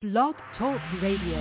Blog Talk Radio.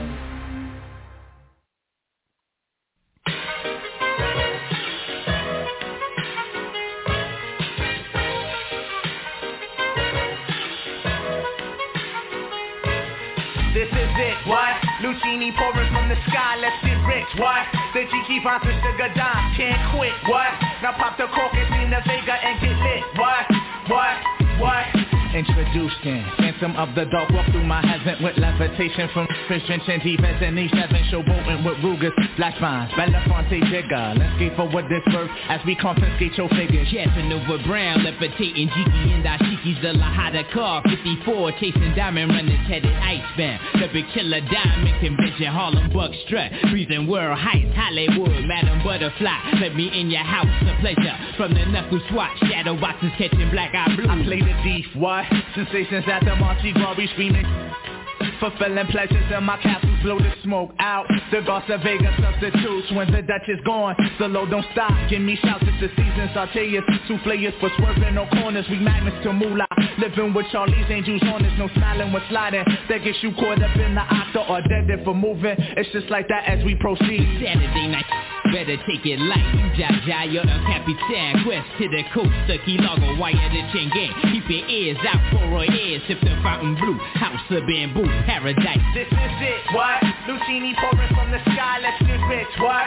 This is it, what? Lucini pouring from the sky, let's get rich, what? The Kiki Vance with Sugar Dime, can't quit, what? Now pop the cork and Nina Vega and get lit, what? Introducing Phantom of the Dark, walk through my heaven with levitation from Christian defense and E7 showboating with Rugas, Black Vines, Belafonte Jigger. Let's skate for what this worth as we confiscate your figures. Casanova Brown, levitating Jiki and Dashiki's the Lahada car, 54, chasing diamond runners headed icebound. The big killer diamond convention, Harlem Buck strut, breathing world heights, Hollywood, Madam Butterfly. Let me in your house, a pleasure. From the knuckle swatch, shadow boxes catching black eye blue. I play the thief, what? Sensations at the Marchi Gras, screaming, fulfilling pleasures in my castles, blow the smoke out. The Garza Vega substitutes when the Dutch is gone. The low don't stop, give me shouts at the season. Sauteers, souffleurs for swerving no corners. We magnets to moolah, living with Charlie's Angels on us. No smiling with sliding, that gets you caught up in the octa or dead for moving. It's just like that as we proceed. Saturday night, better take it light. Jaja, you're a Capitan. Quest to the coast, the Key Largo, wire the chain gang. Keep your ears out for our ears. Sip the fountain blue, house of bamboo, paradise. This is it, what? Lucini pouring from the sky, let's get rich, what?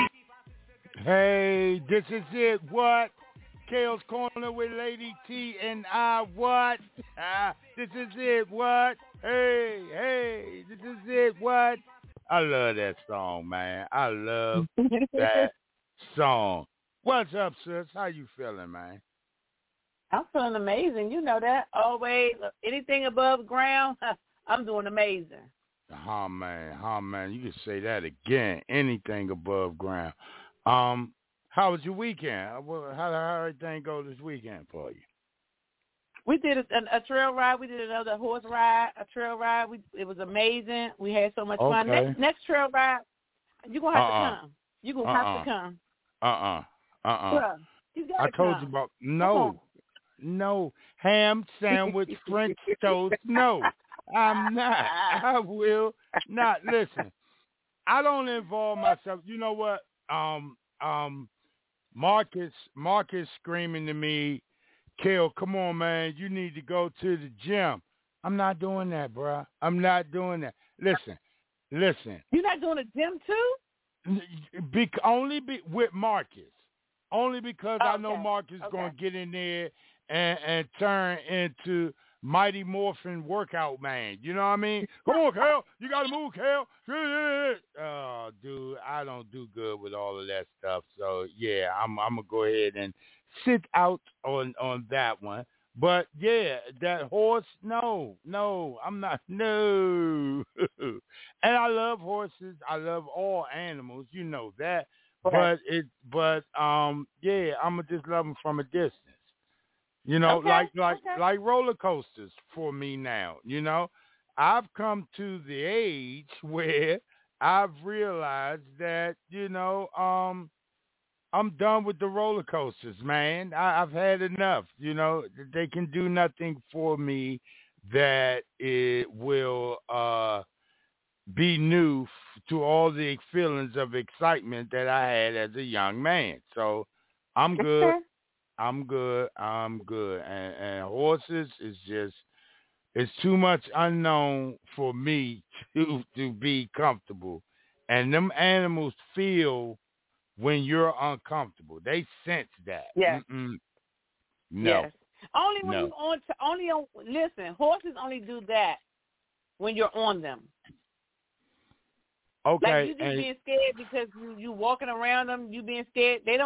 Hey, this is it, what? Kale's Corner with Lady T and I, what? This is it, what? Hey, this is it, what? I love that song, man. I love that song. What's up, sis? How you feeling, man? I'm feeling amazing. You know that. Always, anything above ground, I'm doing amazing. Man. You can say that again. Anything above ground. How was your weekend? How everything go this weekend for you? We did a trail ride. We did another horse ride, a trail ride. It was amazing. We had so much fun. Next trail ride, you're going to have to come. You're going to have to come. Bruh, you gotta I told come. you about, no, ham sandwich, French toast, no. I'm not. I will not. Listen, I don't involve myself. You know what? Marcus screaming to me, Kale, come on, man. You need to go to the gym. I'm not doing that, bro. I'm not doing that. Listen. You're not doing the gym too? Only with Marcus. Only because I know Marcus going to get in there and turn into Mighty Morphin workout man. You know what I mean? Come on, Kale. You got to move, Kale. Oh, dude, I don't do good with all of that stuff. So, yeah, I'm going to go ahead and sit out on that one. But, yeah, that horse, no, I'm not, no. And I love horses. I love all animals. You know that. Okay. But yeah, I'm going to just love them from a distance. You know, like roller coasters for me now. You know, I've come to the age where I've realized that, you know, I'm done with the roller coasters, man. I've had enough. You know, they can do nothing for me that it will be new to all the feelings of excitement that I had as a young man. So I'm good. I'm good. And horses is just, it's too much unknown for me to be comfortable. And them animals feel when you're uncomfortable. They sense that. Yes. No. Yes. Only when you're listen, horses only do that when you're on them. Okay. Like you just being scared because you walking around them, you being scared. They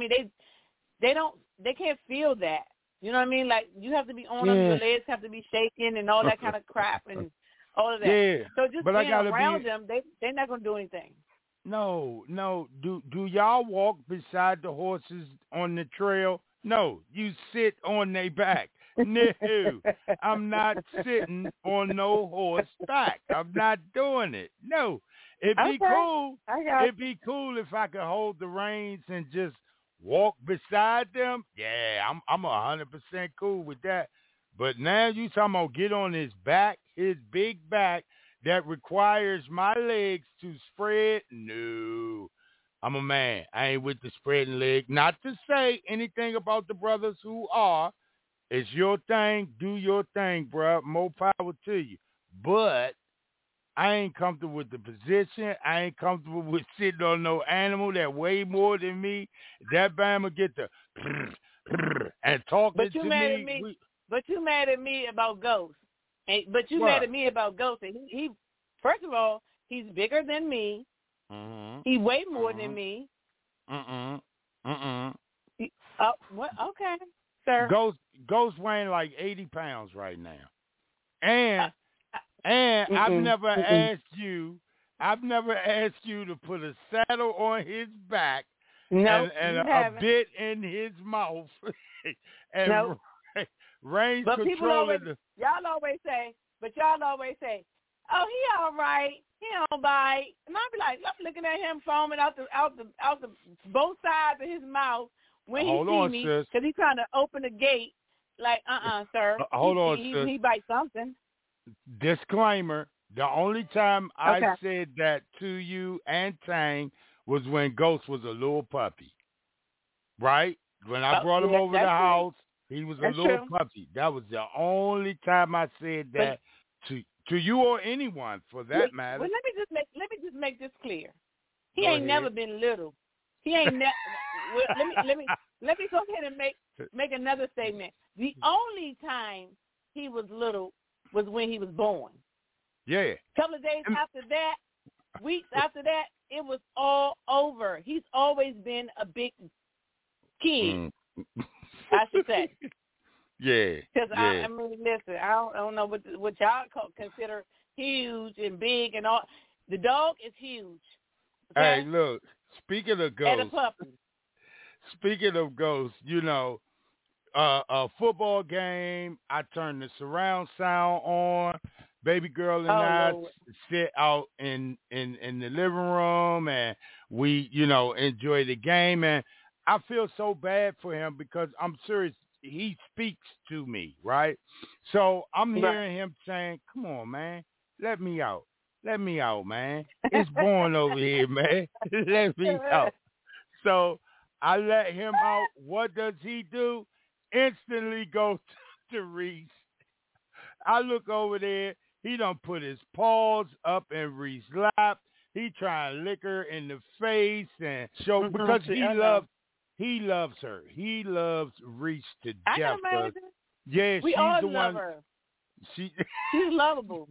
can't feel that. You know what I mean? Like you have to be on them, your legs have to be shaking and all that kind of crap and all of that. Yeah. So just being around them, they're not gonna do anything. No. Do y'all walk beside the horses on the trail? No, you sit on their back. No, I'm not sitting on no horse back. I'm not doing it. No, it'd be cool. It'd be cool if I could hold the reins and just walk beside them. Yeah, I'm 100% cool with that. But now you talking about get on his back, his big back, that requires my legs to spread, no. I'm a man. I ain't with the spreading leg. Not to say anything about the brothers who are. It's your thing. Do your thing, bro. More power to you. But I ain't comfortable with the position. I ain't comfortable with sitting on no animal that weigh more than me. That Bama get the and talking to me. But you mad at me about Ghost. But you mad at me about Ghost. And he first of all, he's bigger than me. Mm-hmm. He weigh more than me. What? Okay, sir. Ghost weighing like 80 pounds right now. And I've never asked you to put a saddle on his back and a bit in his mouth and range controlling. Y'all always say, oh, he all right. He don't bite. And I'll be like, I'm looking at him foaming out the both sides of his mouth when he see me because he's trying to open the gate. Like, sir. Hold on, sis. He bites something. Disclaimer: the only time I said that to you and Tang was when Ghost was a little puppy, right? When I brought him over the house, he was a little puppy. That was the only time I said that to you or anyone for that matter. Well, let me just make this clear. He ain't never been little. He ain't never. let me go ahead and make another statement. The only time he was little was when he was born. Yeah. A couple of days after that, weeks after that, it was all over. He's always been a big kid, I should say. Yeah. Because I mean, listen, I don't know what y'all consider huge and big and all. The dog is huge. Okay? Hey, look. Speaking of Ghost. And a puppy. Speaking of Ghost, you know, a football game, I turn the surround sound on. Baby girl and I sit out in the living room and we, you know, enjoy the game. And I feel so bad for him because I'm serious. He speaks to me, right? So I'm hearing him saying, come on, man, let me out. Let me out, man. It's born over here, man. Let me out. So I let him out. What does he do? Instantly goes to Reese. I look over there. He done put his paws up in Reese's lap. He trying to lick her in the face and show because he loves her. He loves Reese to death. Yeah, we she's all the love one. Her. She's lovable.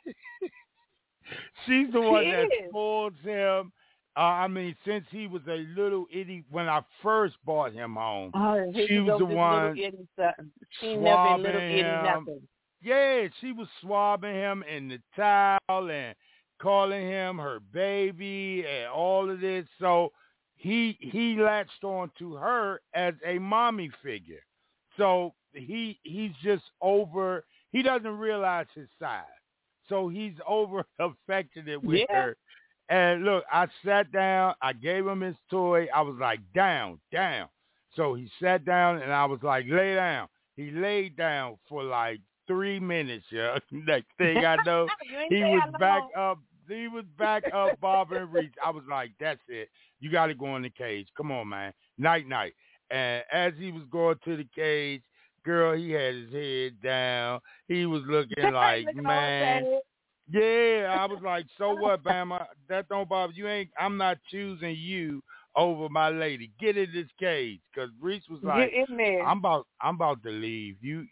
She's the one that spoils him. I mean, since he was a little itty, when I first brought him home, she was the one swabbing him. Yeah, she was swabbing him in the towel and calling him her baby and all of this. So he latched on to her as a mommy figure. So he's just over. He doesn't realize his size. So he's over affectionate with her. And look, I sat down. I gave him his toy. I was like, down. So he sat down, and I was like, lay down. He laid down for like 3 minutes. Yeah. Next thing I know, he was back up. He was back up, Bob and Reese. I was like, that's it. You got to go in the cage. Come on, man. Night. And as he was going to the cage, girl, he had his head down. He was looking like, man. Yeah, I was like, so what, Bama? That don't bother you. I'm not choosing you over my lady. Get in this cage, because Reese was like, I'm about to leave. You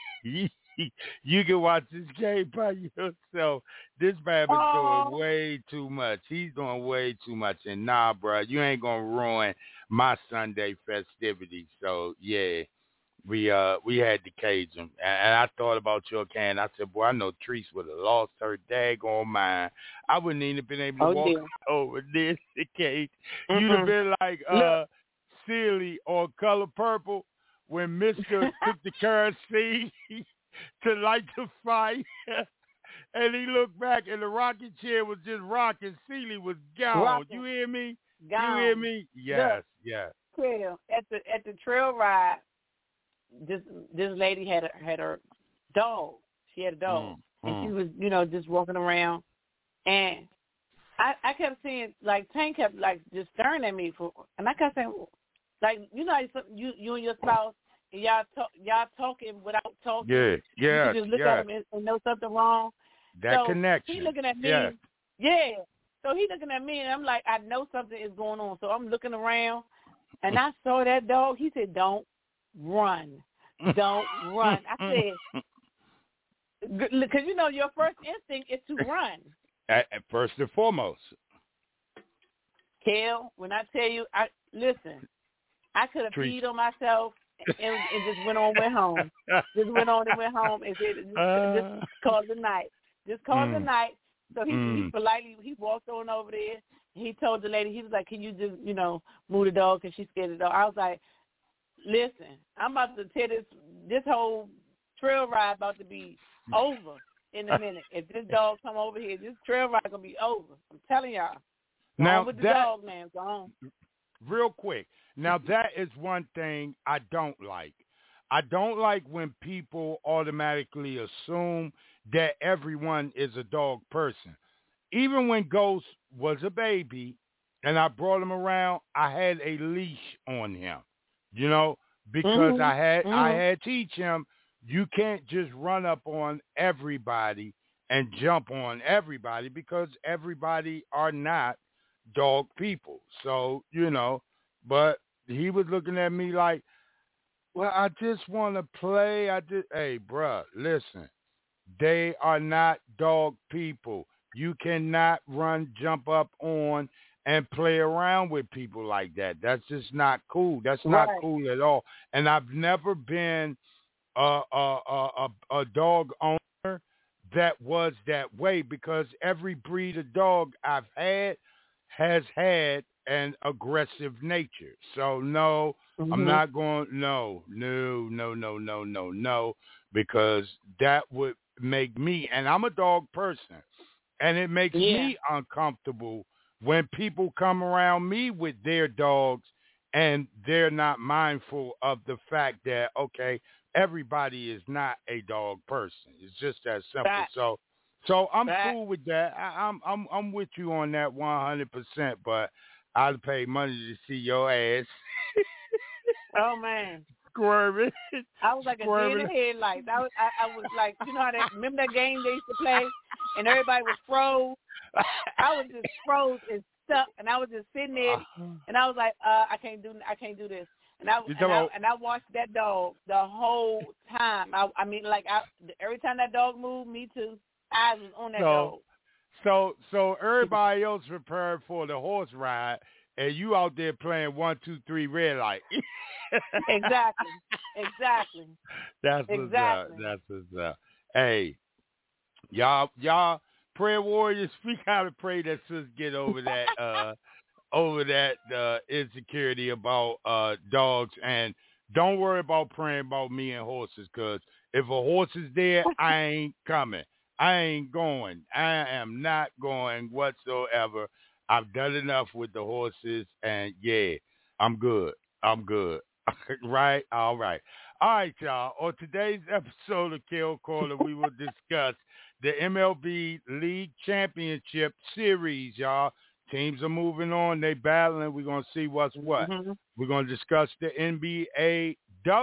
can watch this game by yourself. This Bama's doing way too much. He's doing way too much. And nah, bro, you ain't gonna ruin my Sunday festivities. So yeah. We had to cage him, and I thought about your can. I said, boy, I know Treese would have lost her daggone mind. I wouldn't even have been able to walk over this cage. You'd have been like Sealy or Color Purple when Mr. took the kerosene to light the fire, and he looked back, and the rocking chair was just rocking. Sealy was gone. You hear me? Gone. You hear me? Yes, yes. Well, at the trail ride. This lady had her dog. She had a dog, and she was, just walking around. And I kept seeing, like, Tank kept, like, just staring at me and I kept saying, like, you know, you and your spouse, and y'all talking without talking. Yeah. You just look at him and know something wrong. That connection. He looking at me. Yeah. Yeah. So he looking at me, and I'm like, I know something is going on. So I'm looking around, and I saw that dog. He said, "Don't run. Don't run." I said, because, you know, your first instinct is to run. At first and foremost. Kel, when I tell you, listen, I could have peed on myself and just went home. Just went on and went home and said, just call it a night. Just call it a night. So he politely, he walked on over there. He told the lady, he was like, can you just, you know, move the dog because she's scared of the dog. I was like, listen, I'm about to tell this whole trail ride about to be over in a minute. If this dog come over here, this trail ride going to be over. I'm telling y'all. Now, with the dog, man. Go on. Real quick. Now, that is one thing I don't like. I don't like when people automatically assume that everyone is a dog person. Even when Ghost was a baby and I brought him around, I had a leash on him, you know, because I had teach him you can't just run up on everybody and jump on everybody because everybody are not dog people. So, you know, but he was looking at me like, well, I just want to play. Hey, bruh, listen. They are not dog people. You cannot jump up on and play around with people like that. That's just not cool. That's not cool at all. And I've never been a dog owner that was that way because every breed of dog I've had has had an aggressive nature. So no, I'm not going, no, because that would make me, and I'm a dog person, and it makes me uncomfortable when people come around me with their dogs and they're not mindful of the fact that, okay, everybody is not a dog person. It's just that simple. So I'm cool with that. I'm with you on that 100%, but I'll pay money to see your ass. Oh, man. Squirming. I was like a deer in the headlights. I was like, you know how remember that game they used to play and everybody was froze? I was just froze and stuck, and I was just sitting there, and I was like, I can't do this. And I watched that dog the whole time. I mean, like, every time that dog moved, me too. I was on that dog. So everybody else prepared for the horse ride, and you out there playing 1, 2, 3 red light. Exactly. That's what's up. That's what's up. Hey, y'all prayer warriors, we gotta pray that sis get over that insecurity about dogs, and don't worry about praying about me and horses, because if a horse is there, I ain't coming. I ain't going. I am not going whatsoever. I've done enough with the horses, and I'm good. Right? All right. All right, y'all. On today's episode of Kel Corner, we will discuss the MLB League Championship Series, y'all. Teams are moving on. They battling. We're going to see what's what. Mm-hmm. We're going to discuss the NBA,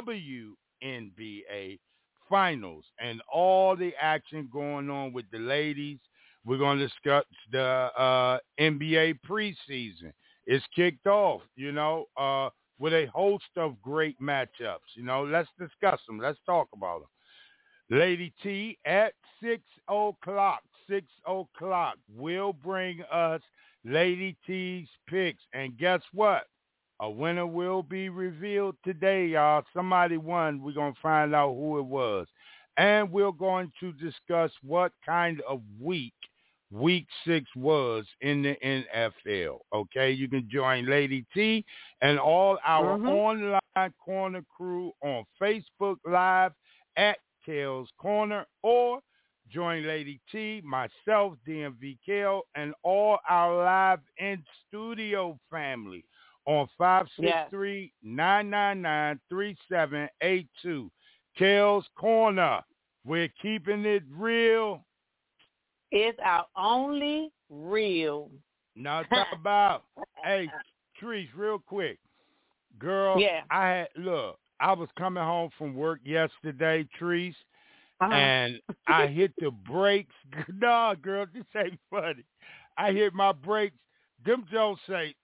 WNBA finals and all the action going on with the ladies. We're going to discuss the NBA preseason. It's kicked off, with a host of great matchups. Let's discuss them. Let's talk about them. Lady T at 6 o'clock. 6 o'clock will bring us Lady T's picks. And guess what? A winner will be revealed today, y'all. Somebody won. We're going to find out who it was. And we're going to discuss what kind of week 6 was in the NFL. Okay, you can join Lady T and all our online corner crew on Facebook Live at Kel's Corner, or join Lady T, myself, DMV Kel, and all our live in studio family on 563-999-3782. Kel's Corner. We're keeping it real is our only real. Now talk about, hey, Trees, real quick. Girl, yeah. I was coming home from work yesterday, Trees, and I hit the brakes. Nah, girl, this ain't funny. I hit my brakes. Them Jones say,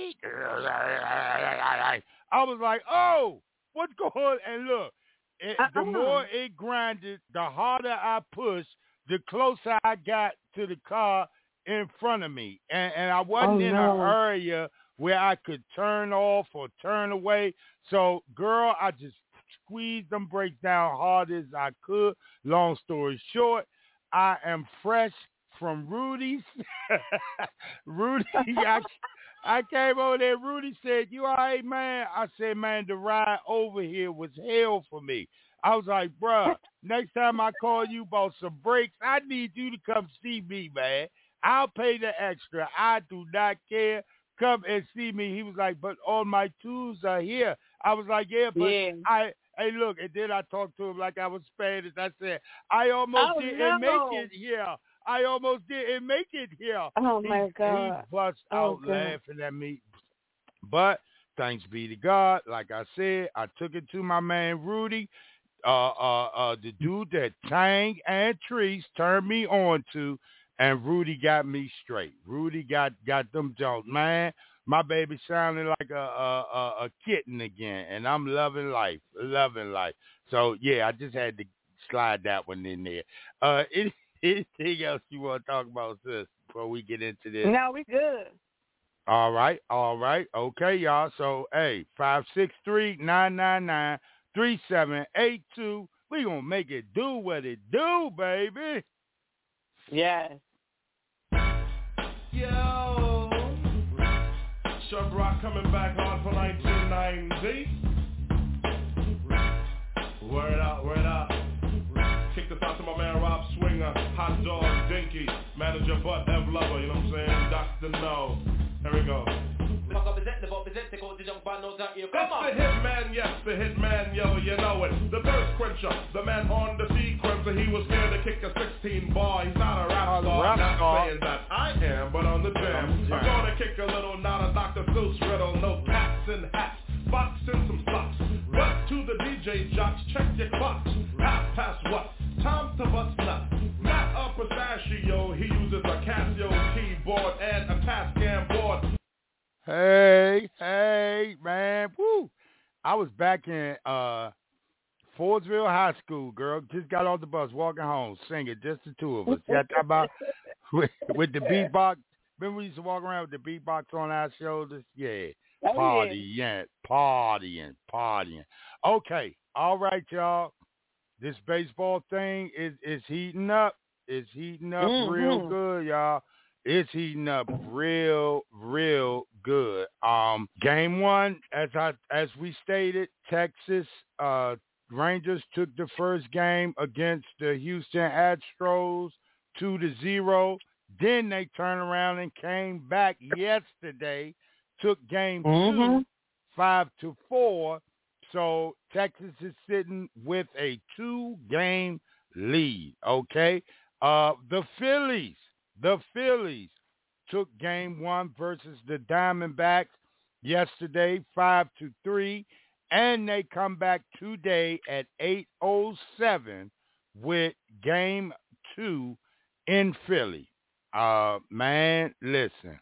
I was like, oh, what's going on? And look, the more it grinded, the harder I pushed, the closer I got to the car in front of me. And I wasn't in an area where I could turn off or turn away. So, girl, I just squeezed them brakes down hard as I could. Long story short, I am fresh from Rudy's. Rudy, I came over there. Rudy said, you all right, man? I said, man, the ride over here was hell for me. I was like, bruh, next time I call you about some brakes, I need you to come see me, man. I'll pay the extra. I do not care. Come and see me. He was like, but all my tools are here. I was like, yeah, but hey, look, and then I talked to him like I was Spanish. I said, I almost didn't make it here. I almost didn't make it here. Oh, my God. He bust out laughing at me. But thanks be to God, like I said, I took it to my man Rudy, the dude that Tang and Trees turned me on to, and Rudy got me straight. Rudy got them Jones. Man, my baby sounded like a kitten again, and I'm loving life. So, yeah, I just had to slide that one in there. Anything else you want to talk about, sis, before we get into this? No, we good. All right. Okay, y'all. So, hey, 563-999-3782. We going to make it do what it do, baby. Yes. Yo, Chubb Rock coming back on for 1990. Word up. Kick this out to my man Rob Swinger, Hot Dog Dinky, Manager Bud Ev Lover, you know what I'm saying? Dr. No. Here we go. It's the hitman, yes, the hitman, yo, you know it. The thirst quencher, the man on the sequencer. He was here to kick a 16 bar. He's not a rap star, not saying that I am, but on the jam. I'm gonna kick a little, not a Dr. Seuss riddle. No cats and hats, box and some socks. But to the DJ jocks, check your clocks. Half past what? Time to bust nuts. Not a pistachio, he uses a Casio keyboard and a Tascam board. Hey, man. Woo. I was back in Fordsville High School, girl. Just got off the bus, walking home, singing, just the two of us. Got that about with the beatbox. Remember we used to walk around with the beatbox on our shoulders? Yeah. Partying. Okay. All right, y'all. This baseball thing is heating up. It's heating up real good, y'all. It's heating up real good. Game one, as we stated, Texas Rangers took the first game against the Houston Astros 2-0. Then they turned around and came back yesterday, took game two 5-4. So Texas is sitting with a 2-game lead. Okay, the Phillies took game one versus the Diamondbacks yesterday 5-3, and they come back today at 8:07 with game two in Philly. Man, listen,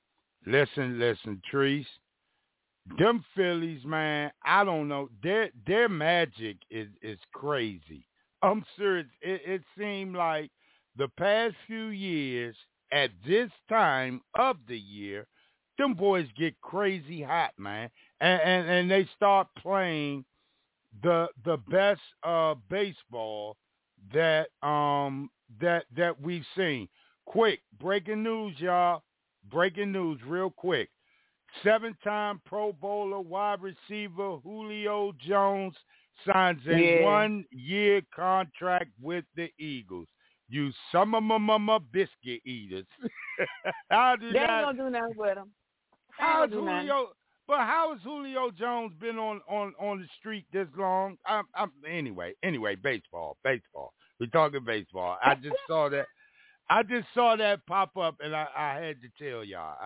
Trees. Them Phillies, man, I don't know. Their magic is crazy. I'm serious. It seemed like the past few years, at this time of the year, them boys get crazy hot, man. And they start playing the best baseball that we've seen. Quick, breaking news, y'all. Breaking news real quick. 7-time Pro Bowler wide receiver Julio Jones signs a 1-year contract with the Eagles. You some of my biscuit eaters. They ain't gonna do nothing with him. How is Julio Jones been on the street this long? Anyway, baseball. We're talking baseball. I just saw that. I just saw that pop up, and I had to tell y'all.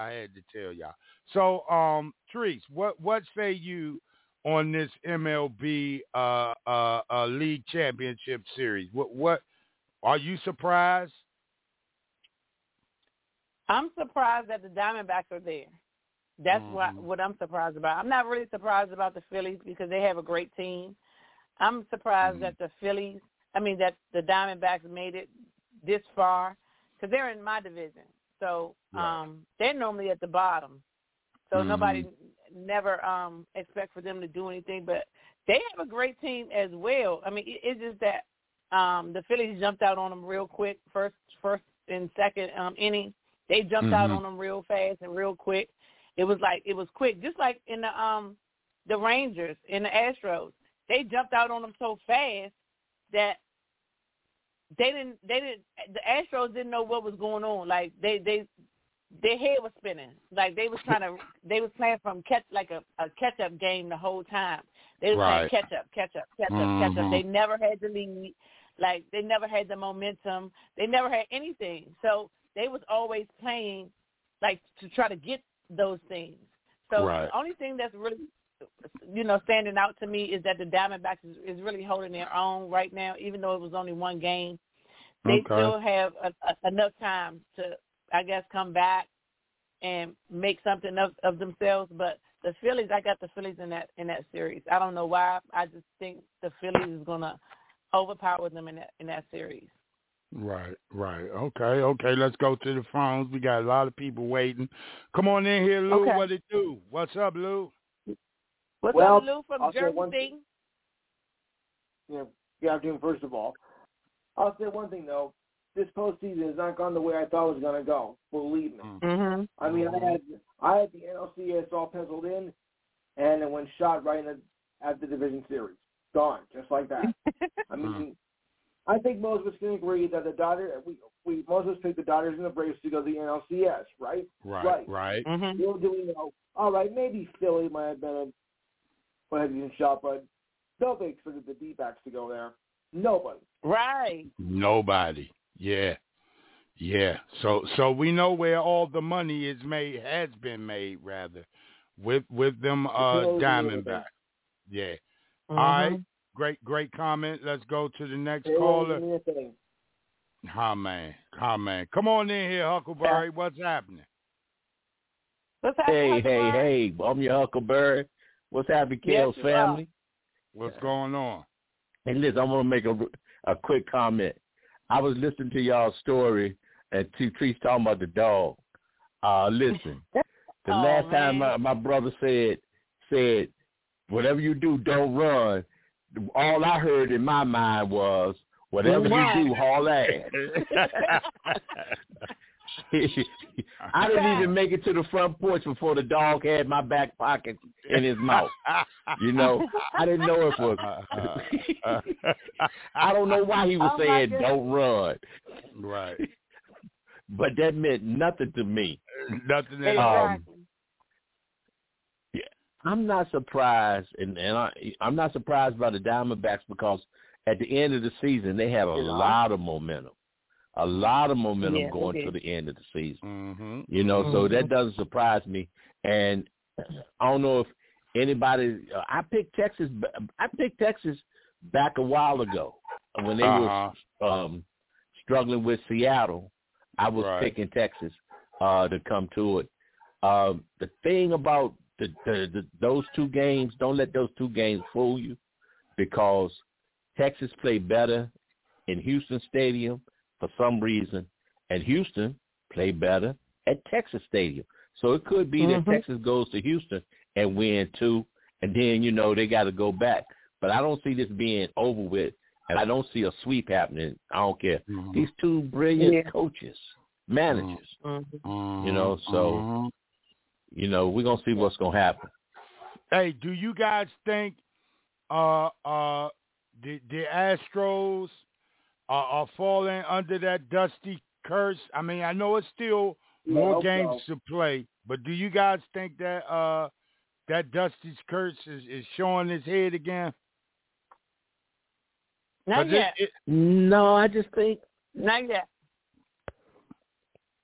So, Therese, what say you on this MLB League Championship Series? What are you surprised? I'm surprised that the Diamondbacks are there. That's what I'm surprised about. I'm not really surprised about the Phillies because they have a great team. I'm surprised that the Diamondbacks made it this far because they're in my division. So they're normally at the bottom. So nobody never expect for them to do anything. But they have a great team as well. I mean, it's just that the Phillies jumped out on them real quick, first and second inning. They jumped out on them real fast and real quick. It was quick, just like in the Rangers, in the Astros. They jumped out on them so fast that the Astros didn't know what was going on. Like their head was spinning. Like they was playing from a catch-up game the whole time. They were playing catch up. They never had the lead. Like they never had the momentum. They never had anything. So they was always playing like to try to get those things. So the only thing that's really, standing out to me is that the Diamondbacks is really holding their own right now, even though it was only one game. They still have enough time to, I guess, come back and make something of themselves. But the Phillies, I got the Phillies in that series. I don't know why. I just think the Phillies is going to overpower them in that series. Right. Okay, let's go to the phones. We got a lot of people waiting. Come on in here, Lou. Okay. What it do? What's up, Lou? What's up, Lou from Jersey? Good afternoon, first of all. I'll say one thing, though. This postseason has not gone the way I thought it was going to go. Believe me. Mm-hmm. I mean, I had the NLCS all penciled in, and it went shot right at the division series. Gone, just like that. I mean, I think most of us can agree that the Dodgers, most of us picked the Dodgers and the Braves to go to the NLCS, right? Right. Mm-hmm. Little do we know. All right, maybe Philly might have been a shot, but nobody expected the D-backs to go there. Nobody. Right. Nobody. Yeah. So we know where all the money has been made rather, with them Diamondbacks. Yeah. Mm-hmm. All right. Great comment. Let's go to the next caller. Man. Come on in here, Huckleberry. What's happening? Hey. I'm your Huckleberry. What's happening, Kale's family? What's going on? Hey, listen, I want to make a quick comment. I was listening to y'all's story and Trees talking about the dog. Listen, the last time my brother said, whatever you do, don't run. All I heard in my mind was, whatever you do, haul ass. I didn't even make it to the front porch before the dog had my back pocket in his mouth. I didn't know it was. I don't know why he was saying don't run. Right. But that meant nothing to me. Nothing at all. I'm not surprised, and I'm not surprised by the Diamondbacks because at the end of the season they have a lot of momentum. Going to the end of the season. Mm-hmm. So that doesn't surprise me. And I don't know if anybody I picked Texas back a while ago when they were struggling with Seattle. I was picking Texas to come to it. The thing about those two games, don't let those two games fool you, because Texas played better in Houston Stadium for some reason, and Houston played better at Texas Stadium. So it could be that Texas goes to Houston and win two, and then, they got to go back. But I don't see this being over with, and I don't see a sweep happening. I don't care. These two brilliant coaches, managers, so, we're going to see what's going to happen. Hey, do you guys think the Astros are falling under that Dusty curse? I mean, I know it's still more games to play, but do you guys think that that Dusty's curse is showing his head again? Not yet. No, I just think not yet.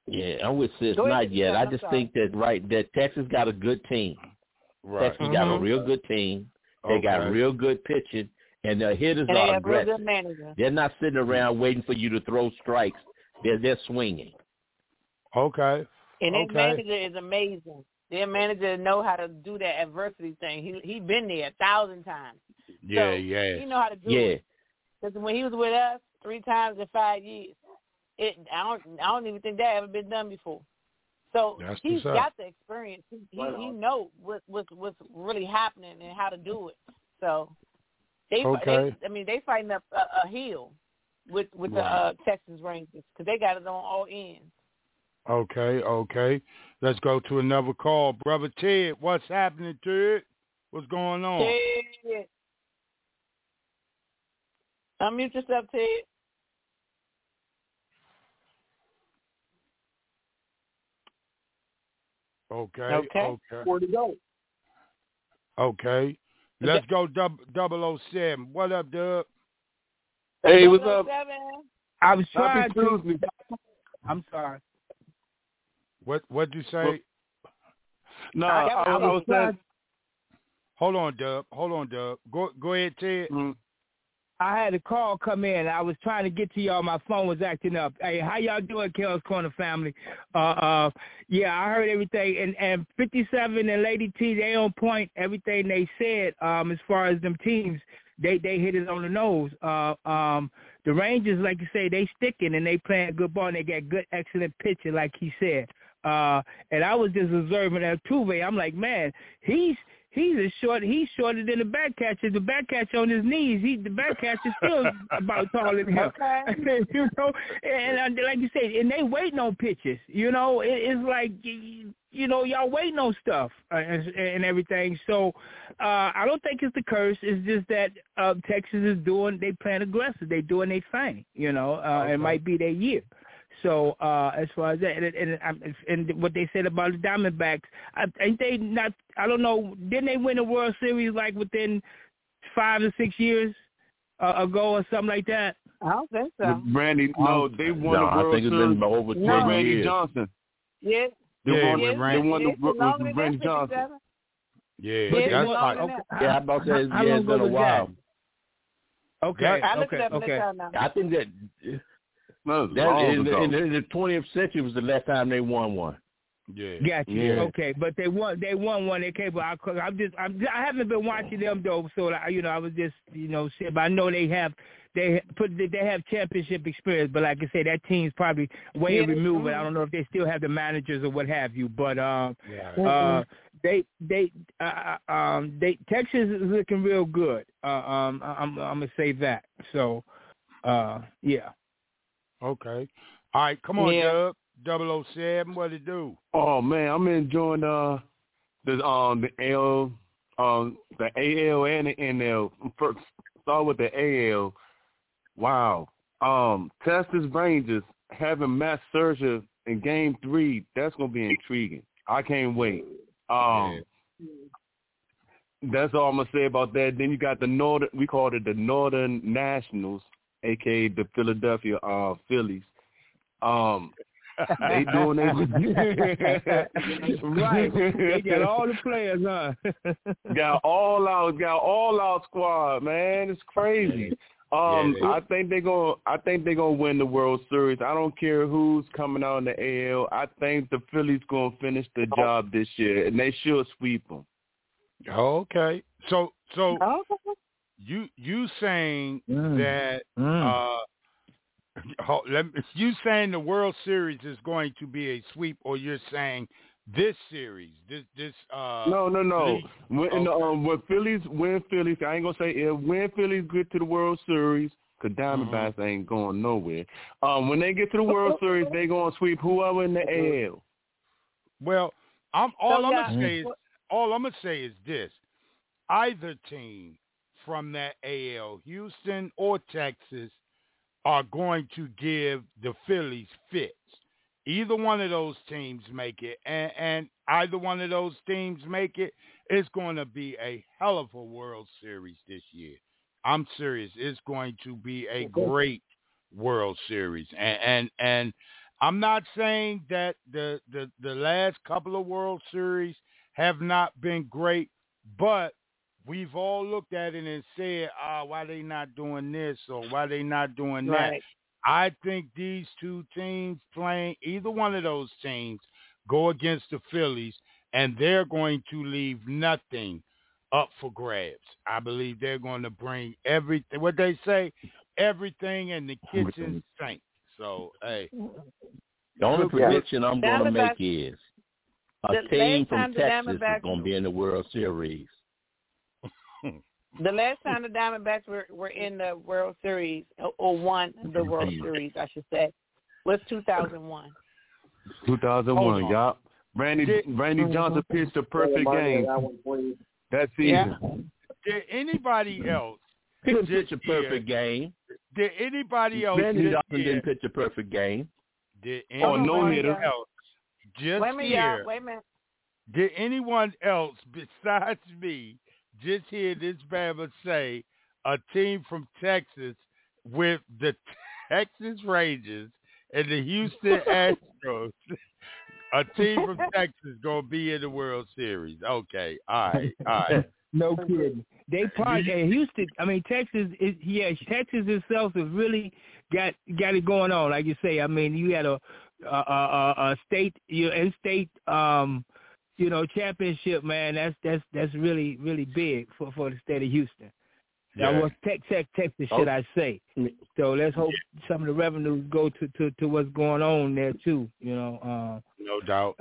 Yeah, I'm with Sis. Not yet. I just think that Texas got a good team. Right. Texas got a real good team. They got real good pitching, and the hitters are aggressive. They're not sitting around waiting for you to throw strikes. They're swinging. Okay. And their manager is amazing. Their manager know how to do that adversity thing. He been there 1,000 times. Yeah, so yeah. He know how to do it. Because when he was with us 3 times in 5 years, I don't even think that ever been done before. So he's got the experience. He knows what's really happening and how to do it. So they fighting up a hill with the Texas Rangers because they got it on all ends. Okay. Let's go to another call. Brother Ted, what's happening, Ted? What's going on? Ted. Unmute yourself, Ted. Okay. Where to go? Okay. Let's go 007. What up, Dub? Hey, what's up? I was trying to. I'm sorry. What'd you say? No, I was saying. Hold on, Dub. Go ahead, Ted. Mm-hmm. I had a call come in. I was trying to get to y'all. My phone was acting up. Hey, how y'all doing, Kel's Corner family? Yeah, I heard everything. And 57 and Lady T, they on point. Everything they said as far as them teams, they hit it on the nose. The Rangers, like you say, they sticking and they playing good ball and they got good, excellent pitching, like he said. And I was just observing Altuve. I'm like, man, he's shorter than the back catcher. The back catcher on his knees, the back catcher still about taller than him. Okay. You know, and like you said, and they waiting on pitches. You know, it's like, you know, y'all waiting on stuff and everything. So I don't think it's the curse. It's just that Texas is they playing aggressive. They doing their thing. You know, it might be their year. So as far as that, and what they said about the Diamondbacks, I don't know, didn't they win the World Series like within 5 to 6 years ago or something like that? I don't think so. Randy, no, they won the World Series. I think it's been over 10 years. Randy Johnson. Yes. They won the Randy Johnson. Yeah, that's like, yeah, I'm about to say, it's been a while. Okay, okay. I think that... in the 20th century was the last time they won one. Yeah. Gotcha. Yeah. Okay, but they won one. They came. I haven't been watching them though, so I was just but I know they have championship experience. But like I said, that team's probably way removed. But I don't know if they still have the managers or what have you. But Texas is looking real good. I'm gonna say that. So yeah. Okay. All right, come on, Dub. 007, what it do? Oh man, I'm enjoying the AL, the AL and the NL. First, start with the AL. Wow. Texas Rangers having Matt Scherzer in Game 3. That's gonna be intriguing. I can't wait. That's all I'm gonna say about that. Then you got the Northern. We call it the Northern Nationals, aka the Philadelphia Phillies. They doing it. Right. They got all the players, huh? got all out squad, man. It's crazy. I think they're gonna win the World Series. I don't care who's coming out in the AL. I think the Phillies gonna finish the job this year, and they should sweep them. Okay. So you saying that you saying the World Series is going to be a sweep, or you're saying this series, No. When Phillies win, I ain't gonna say if when Phillies get to the World Series, because Diamondbacks ain't going nowhere. When they get to the World Series, they gonna sweep whoever in the AL. Well, all I'm gonna say is this: either team from that AL, Houston or Texas, are going to give the Phillies fits. Either one of those teams make it, and either one of those teams make it, it's going to be a hell of a World Series this year. I'm serious. It's going to be a great World Series. And I'm not saying that the last couple of World Series have not been great, but we've all looked at it and said, why they not doing this or why they not doing that? Right. I think these two teams playing, either one of those teams, go against the Phillies, and they're going to leave nothing up for grabs. I believe they're going to bring everything, what they say, everything in the kitchen sink. So, hey. The only prediction I'm going to make is a team from Texas is going to be in the World Series. The last time the Diamondbacks were in the World Series, or won the World Series, I should say, was 2001. 2001, yup. Randy Johnson pitched a perfect game that season. Did anybody else pitch a perfect game? Did anybody else? Randy Johnson didn't pitch a perfect game. Did anyone else just wait a minute. Did anyone else besides me just hear this Bama say a team from Texas with the Texas Rangers and the Houston Astros, a team from Texas going to be in the World Series? Okay, all right. No kidding. They probably Houston. I mean, Texas itself has really got it going on. Like you say, I mean, you had a state, in-state, championship, man. That's really, really big for the state of Houston. Yeah. That was Texas, should I say? So let's hope some of the revenues go to what's going on there too. No doubt.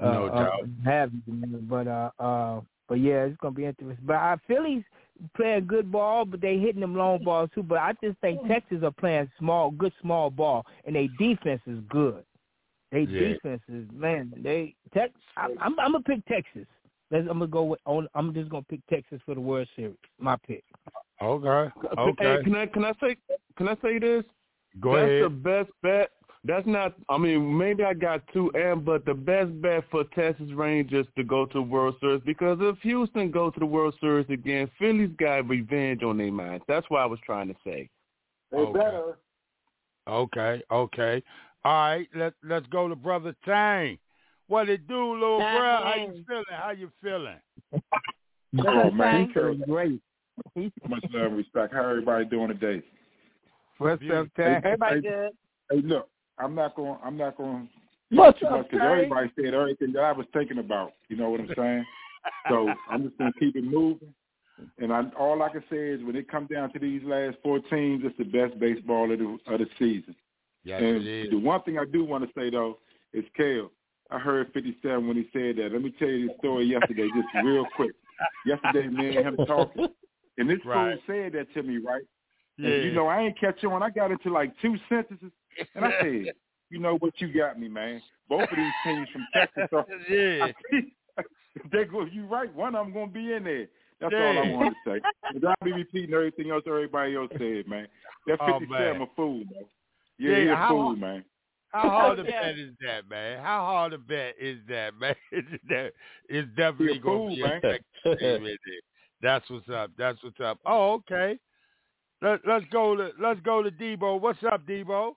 But yeah, it's gonna be interesting. But our Phillies playing good ball, but they hitting them long balls too. But I just think Texas are playing good small ball, and their defense is good. Defense is, man. I'm gonna pick Texas. I'm just gonna pick Texas for the World Series. My pick. Okay. Hey, can I say this? Go ahead. That's the best bet. That's not. I mean, maybe I got two, but the best bet for Texas Rangers to go to the World Series, because if Houston go to the World Series again, Philly's got revenge on their minds. That's what I was trying to say. They better. Okay. All right, let's go to Brother Tang. What it do, little bro? How you feeling? Oh man, great. Much love and respect. How everybody doing today? What's up, Tang? Everybody good. Hey, look, I'm not going What's too up, much because everybody said everything that I was thinking about. You know what I'm saying? So I'm just going to keep it moving. And all I can say is when it comes down to these last four teams, it's the best baseball of the season. Yes, and it is. The one thing I do want to say, though, is Kale. I heard 57 when he said that. Let me tell you this story yesterday, just real quick. Yesterday, me and him talking, and this fool said that to me, right? Yeah. And, I ain't catch on. I got into like two sentences, and I said, you know what, you got me, man. Both of these teams from Texas are you right. One of them going to be in there. That's all I wanted to say. I'll be repeating everything else everybody else said, man. That 57 a fool, man. Yeah, he's a fool, man. How hard a bet is that, man? How hard a bet is that, man? It's definitely going to be a Texas team in there. That's what's up. Oh, okay. Let's go to Debo. What's up, Debo?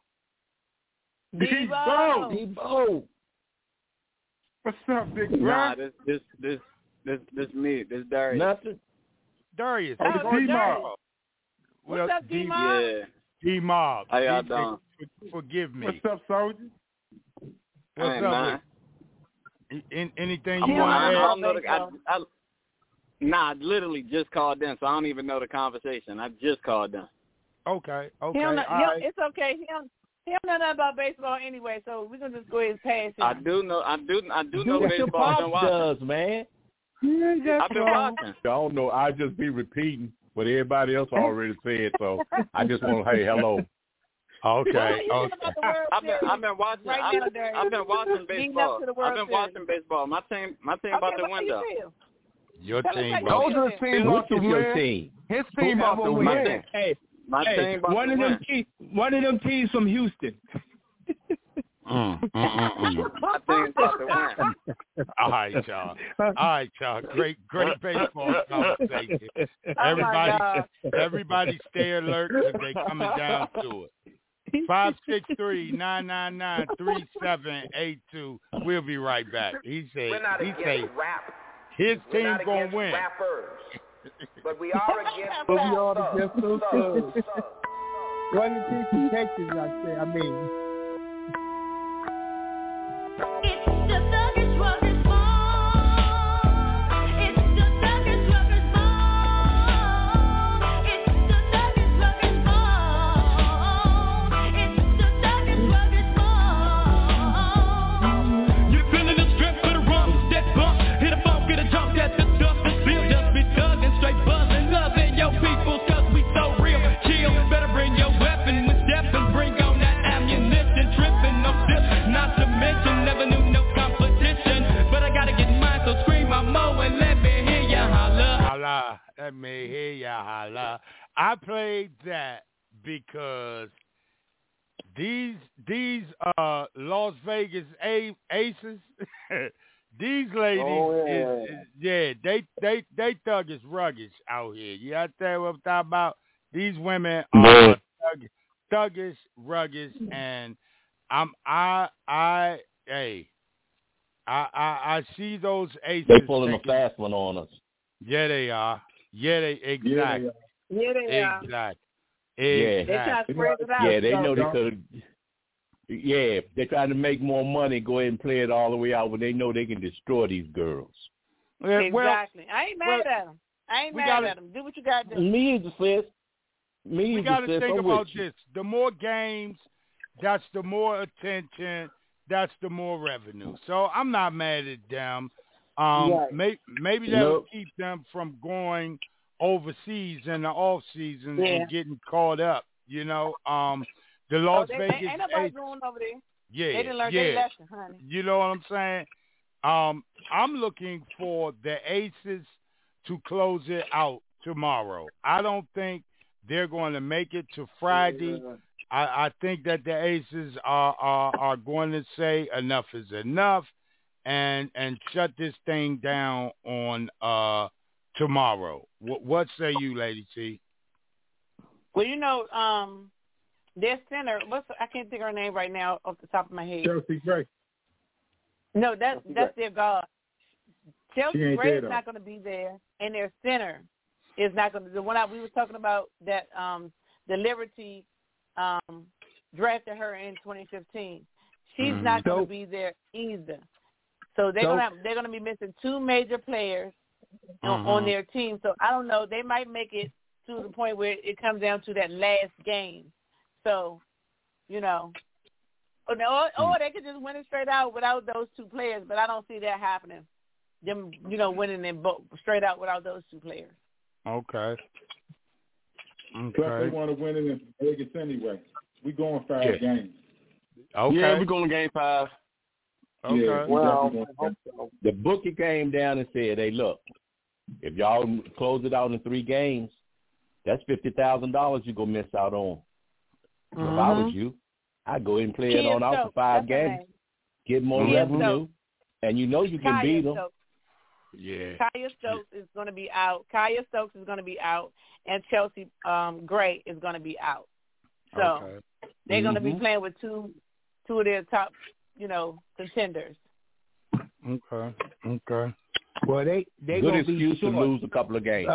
Debo. What's up, big bro? Nah, this me. This Darius. Nothing. Darius. D-Mob. What's up, D-Mob? Yeah. D-Mob. How y'all doing? Forgive me. What's up, soldier? What's up? Anything you want to add? I literally just called in, so I don't even know the conversation. I just called in. Okay. It's okay. He don't know nothing about baseball anyway, so we're gonna just go ahead and pass him. I do know baseball. I've been watching. Does, man. I've been watching. I don't know. I just be repeating what everybody else already said, so I just want to say hello. Okay. I've been watching. I've been watching baseball. I've been watching baseball. My team about to win though. Your team. Soldier's team about to win. His team about to win. My team about one to of win. One of them teams from Houston. My team's about to win. All right, y'all. Great baseball conversation. Everybody stay alert because they coming down to it. 563-999-3782. We'll be right back. He said rap. His team's gonna win. Rappers, but we are against but we are against those thugs. One of the two Texas, I say. I mean. It's the thuggish rugged ball. It's the thuggish rugged ball. It's the thuggish rugged ball. It's the thuggish rugged ball. You're feeling the strength for the rum, that bump, hit a bump, get a jump, that the dust is built, just be thugging, straight buzzing, loving your people, cause we so real. Chill, better bring your weapon with depth and bring on that ammunition, tripping, no dip, not to mention, never knew no competition, but I gotta get mine, so scream my mo and let me hear ya holla. Holla, let me hear ya holla. I played that because these Las Vegas Aces, these ladies, they thuggish ruggish out here. You understand what I'm talking about? These women are thuggish ruggish, and I see those aces. They pulling a fast one on us. Yeah, they are. Yeah, they exactly. Yeah, they are. Exactly. They try to spread it out. Yeah, they know they could. Yeah, they're trying to make more money. Go ahead and play it all the way out, but they know they can destroy these girls. Exactly. I ain't mad at them. I ain't mad at them. Do what you got to do. Me either, sis. We got to think about this. The more games, that's the more attention, that's the more revenue. So I'm not mad at them. Maybe that'll keep them from going overseas in the off season and getting caught up. You know, the Las Vegas. Ain't nobody going over there. Yeah, they didn't learn their lesson, honey. You know what I'm saying? I'm looking for the Aces to close it out tomorrow. I don't think they're going to make it to Friday. I think that the Aces are going to say enough is enough and shut this thing down on tomorrow. What say you, Lady T? Well, you know, their center, I can't think of her name right now off the top of my head. Chelsea Gray. No, that's their guard. Chelsea Gray is not going to be there, and their center is not going to. The one we was talking about that the Liberty drafted her in 2015. She's not going to be there either. So they're going to be missing two major players on their team. So I don't know. They might make it to the point where it comes down to that last game. So, you know, or they could just win it straight out without those two players. But I don't see that happening. Them, you know, winning it straight out without those two players. Okay. Plus they want to win it in Vegas anyway. We going 5 games. Okay. Yeah, we're going game 5. Okay. Yeah, well, the bookie came down and said, "Hey, look, if y'all close it out in 3 games, that's $50,000 you're gonna miss out on." If I was you, I'd go ahead and play it on out for 5 games, get more revenue, and you know you can beat them. Yeah. Kaya Stokes is going to be out. And Chelsea Gray is going to be out. So they're going to be playing with two of their top, you know, contenders. Okay. Well, they good excuse to lose a couple of games.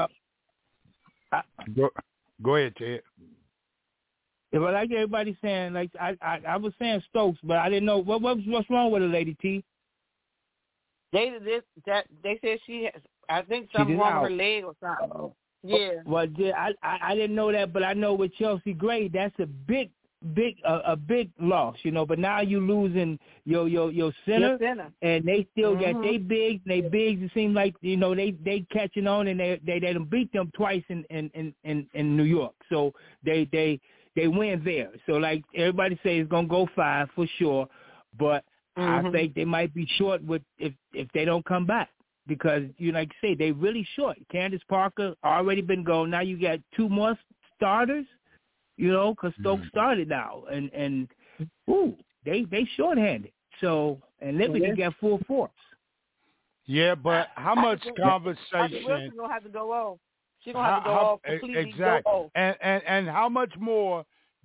Go ahead, Ted. Yeah, well, like everybody's saying, like I was saying Stokes, but I didn't know what's wrong with her, Lady T. They said she has, I think something wrong with her leg or something. Yeah. Well, I didn't know that, but I know with Chelsea Gray, that's a big loss, you know. But now you losing your center, and they still got they bigs. It seems like, you know, they catching on, and they done beat them twice in New York, so they win there. So like everybody say, it's gonna go 5 for sure, but I think they might be short with if they don't come back, because you like you say, they really short. Candace Parker already been gone. Now you got 2 more starters, you know, because Stokes started now, and they shorthanded. So and Liberty got full force. Yeah, but how much conversation? Wilson gonna have to go off. She's gonna have to go off completely. Exactly. Go off. And how much more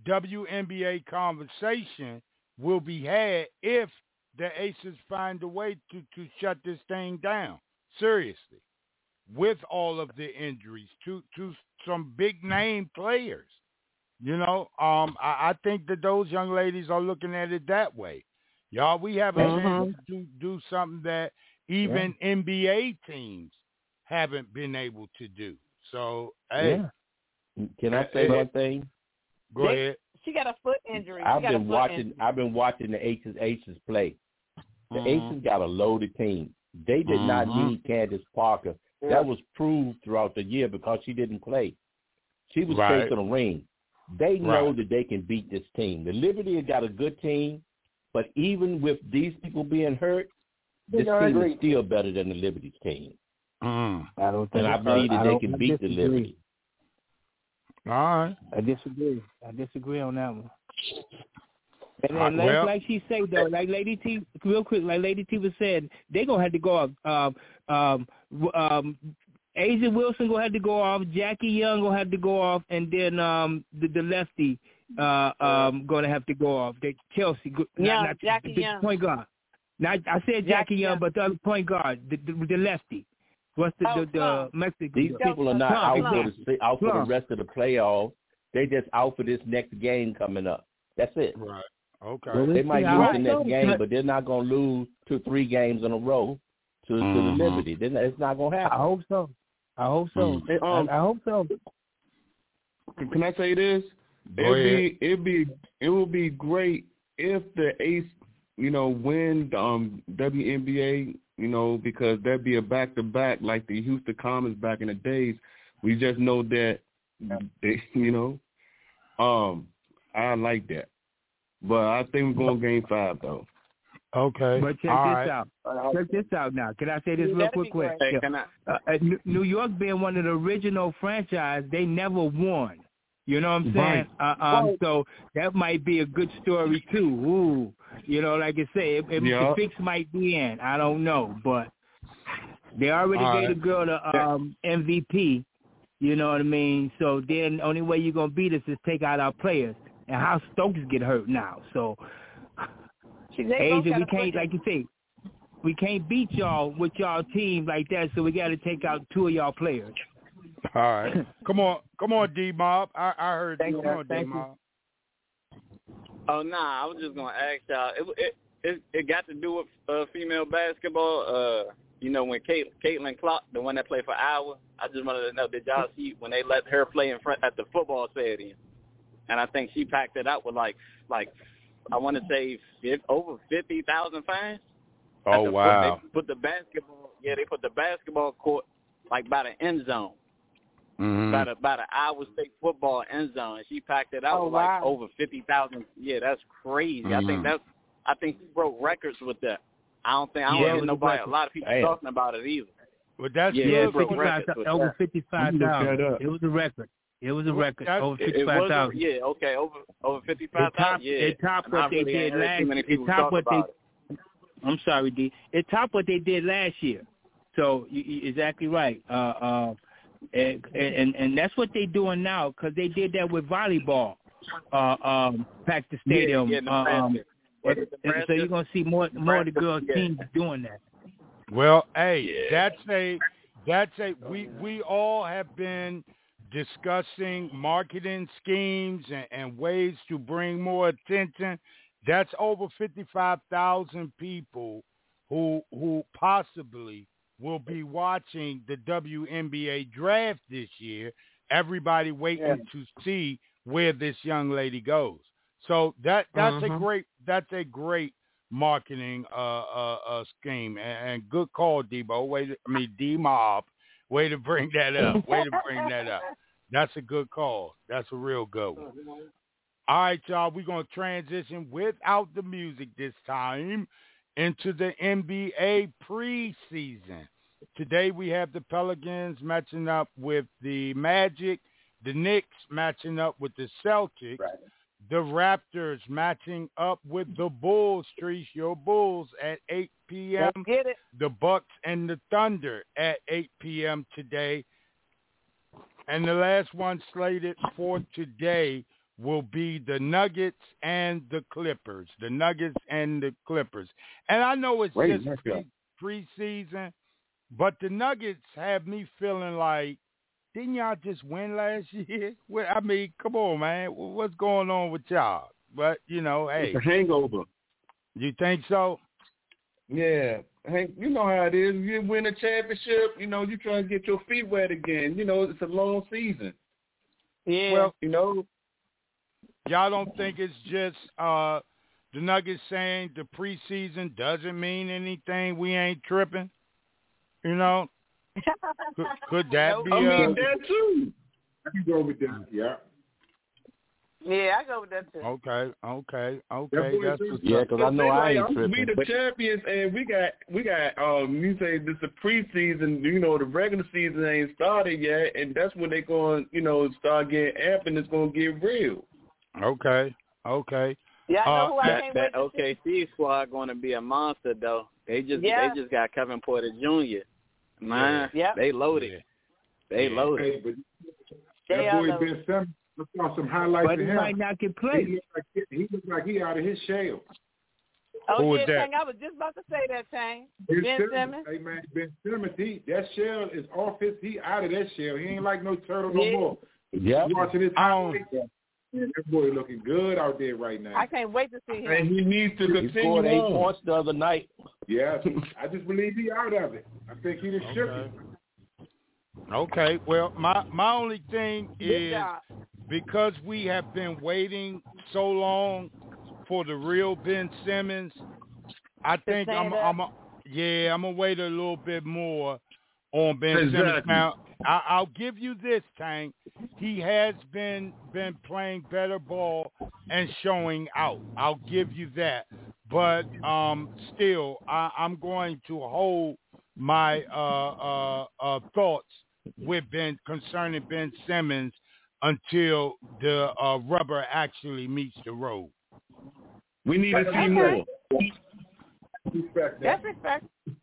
WNBA conversation will be had if the Aces find a way to shut this thing down. Seriously. With all of the injuries to some big name players. You know, I think that those young ladies are looking at it that way. Y'all, we have a chance to do something that even NBA teams haven't been able to do. So, hey. Yeah. Can I say one thing? Go ahead. She got a foot injury. I've been watching the Aces play. The Aces got a loaded team. They did not need Candace Parker. Yeah. That was proved throughout the year because she didn't play. She was chasing a ring. They know that they can beat this team. The Liberty has got a good team, but even with these people being hurt, this team is still better than the Liberty's team. I don't think. And I believe that they can beat the Liberty. All right. I disagree on that one. And then, like she said, though, like Lady T, real quick, like Lady T was saying, they going to have to go off. Asia Wilson going to have to go off. Jackie Young going to have to go off. And then the lefty going to have to go off. Chelsea. Not Jackie the Young. Point guard. Now, I said Jackie Young, but the other point guard, the lefty. What's the Mexican? These people are not out for the rest of the playoffs. They just out for this next game coming up. That's it. Right. Okay. Well, they might lose the next game, but they're not going to lose 2-3 games in a row to the Liberty. It's not going to happen. I hope so. I hope so. Can I say this? It would be great if the Ace, win the WNBA, because that'd be a back-to-back like the Houston Comets back in the days. We just know that, I like that. But I think we're going Game 5, though. Okay. But check this out now. Can I say this real quick? Hey, New York being one of the original franchise, they never won. You know what I'm saying? Right. So that might be a good story, too. Ooh. Like I say, the fix might be in. I don't know. But they already gave the girl the MVP. You know what I mean? So then the only way you're going to beat us is take out our players. And how Stokes get hurt now. So, Asia, we can't, like you say, we can't beat y'all with y'all team like that, so we got to take out 2 of y'all players. All right. Come on, D-Mob. I heard you. Come on, D-Mob. Oh, nah, I was just going to ask y'all. It got to do with female basketball. When Caitlin Clark, the one that played for Iowa, I just wanted to know, did y'all see when they let her play in front at the football stadium? And I think she packed it out with like I want to say over 50,000 fans. Oh wow! They put the basketball court like by the end zone, by the Iowa State football end zone. And she packed it out with like over 50,000. Yeah, that's crazy. I think she broke records with that. I don't hear nobody. A lot of people talking about it either. Well, that's over 55,000. It was a record. It was a record, over 55,000. Yeah, okay, over 55,000. Yeah, it topped what they did last year. It topped what they. I'm sorry, D. It topped what they did last year. So you're exactly right. And that's what they're doing now because they did that with volleyball. Packed the stadium. And so you're gonna see more of the girls teams doing that. Well, hey, that's we all have been discussing marketing schemes and ways to bring more attention. That's over 55,000 people who possibly will be watching the WNBA draft this year. Everybody waiting to see where this young lady goes. So that's a great marketing scheme and good call, Debo. D-Mob. Way to bring that up. That's a good call. That's a real good one. All right, y'all. We're going to transition without the music this time into the NBA preseason. Today we have the Pelicans matching up with the Magic, the Knicks matching up with the Celtics, the Raptors matching up with the Bulls, Streets, your Bulls, at 8 p.m. The Bucks and the Thunder at 8 p.m. today. And the last one slated for today will be the Nuggets and the Clippers. The Nuggets and the Clippers. And I know it's just preseason, but the Nuggets have me feeling like, didn't y'all just win last year? Well, I mean, come on, man. What's going on with y'all? But, hey. It's a hangover. You think so? Yeah. Hey, you know how it is. You win a championship, you try to get your feet wet again. It's a long season. Yeah. Well, y'all don't think it's just the Nuggets saying the preseason doesn't mean anything? We ain't tripping? Could that be? I mean, that too. I can go with that. Yeah. Yeah, I go with that too. Okay. That's because I know I ain't tripping. We the champions, and we got. You say this is a preseason. The regular season ain't started yet, and that's when they going. Start getting amped, and it's gonna get real. Okay. Yeah, I know who I can't wait to see. OKC squad going to be a monster though. They just got Kevin Porter Jr. Man, they loaded. They loaded. Hey, that boy Ben Simmons. I saw some highlights of him. But he might not get played. He looked like he out of his shell. Oh, yeah, Tang, I was just about to say that, Tang. Ben Simmons. Hey, man, Ben Simmons, that shell is off he out of that shell. He ain't like no turtle no more. Yeah. Watching his highlights. That boy looking good out there right now. I can't wait to see him. And he needs to continue. He scored 8 points the other night. Yeah, I just believe he out of it. I think he just shook it. Okay, well, my only thing is because we have been waiting so long for the real Ben Simmons, I think I'm gonna wait a little bit more on Ben Simmons. Now, I'll give you this, Tank. He has been playing better ball and showing out. I'll give you that. But still, I'm going to hold my thoughts concerning Ben Simmons until the rubber actually meets the road. We need to see more. That's respect.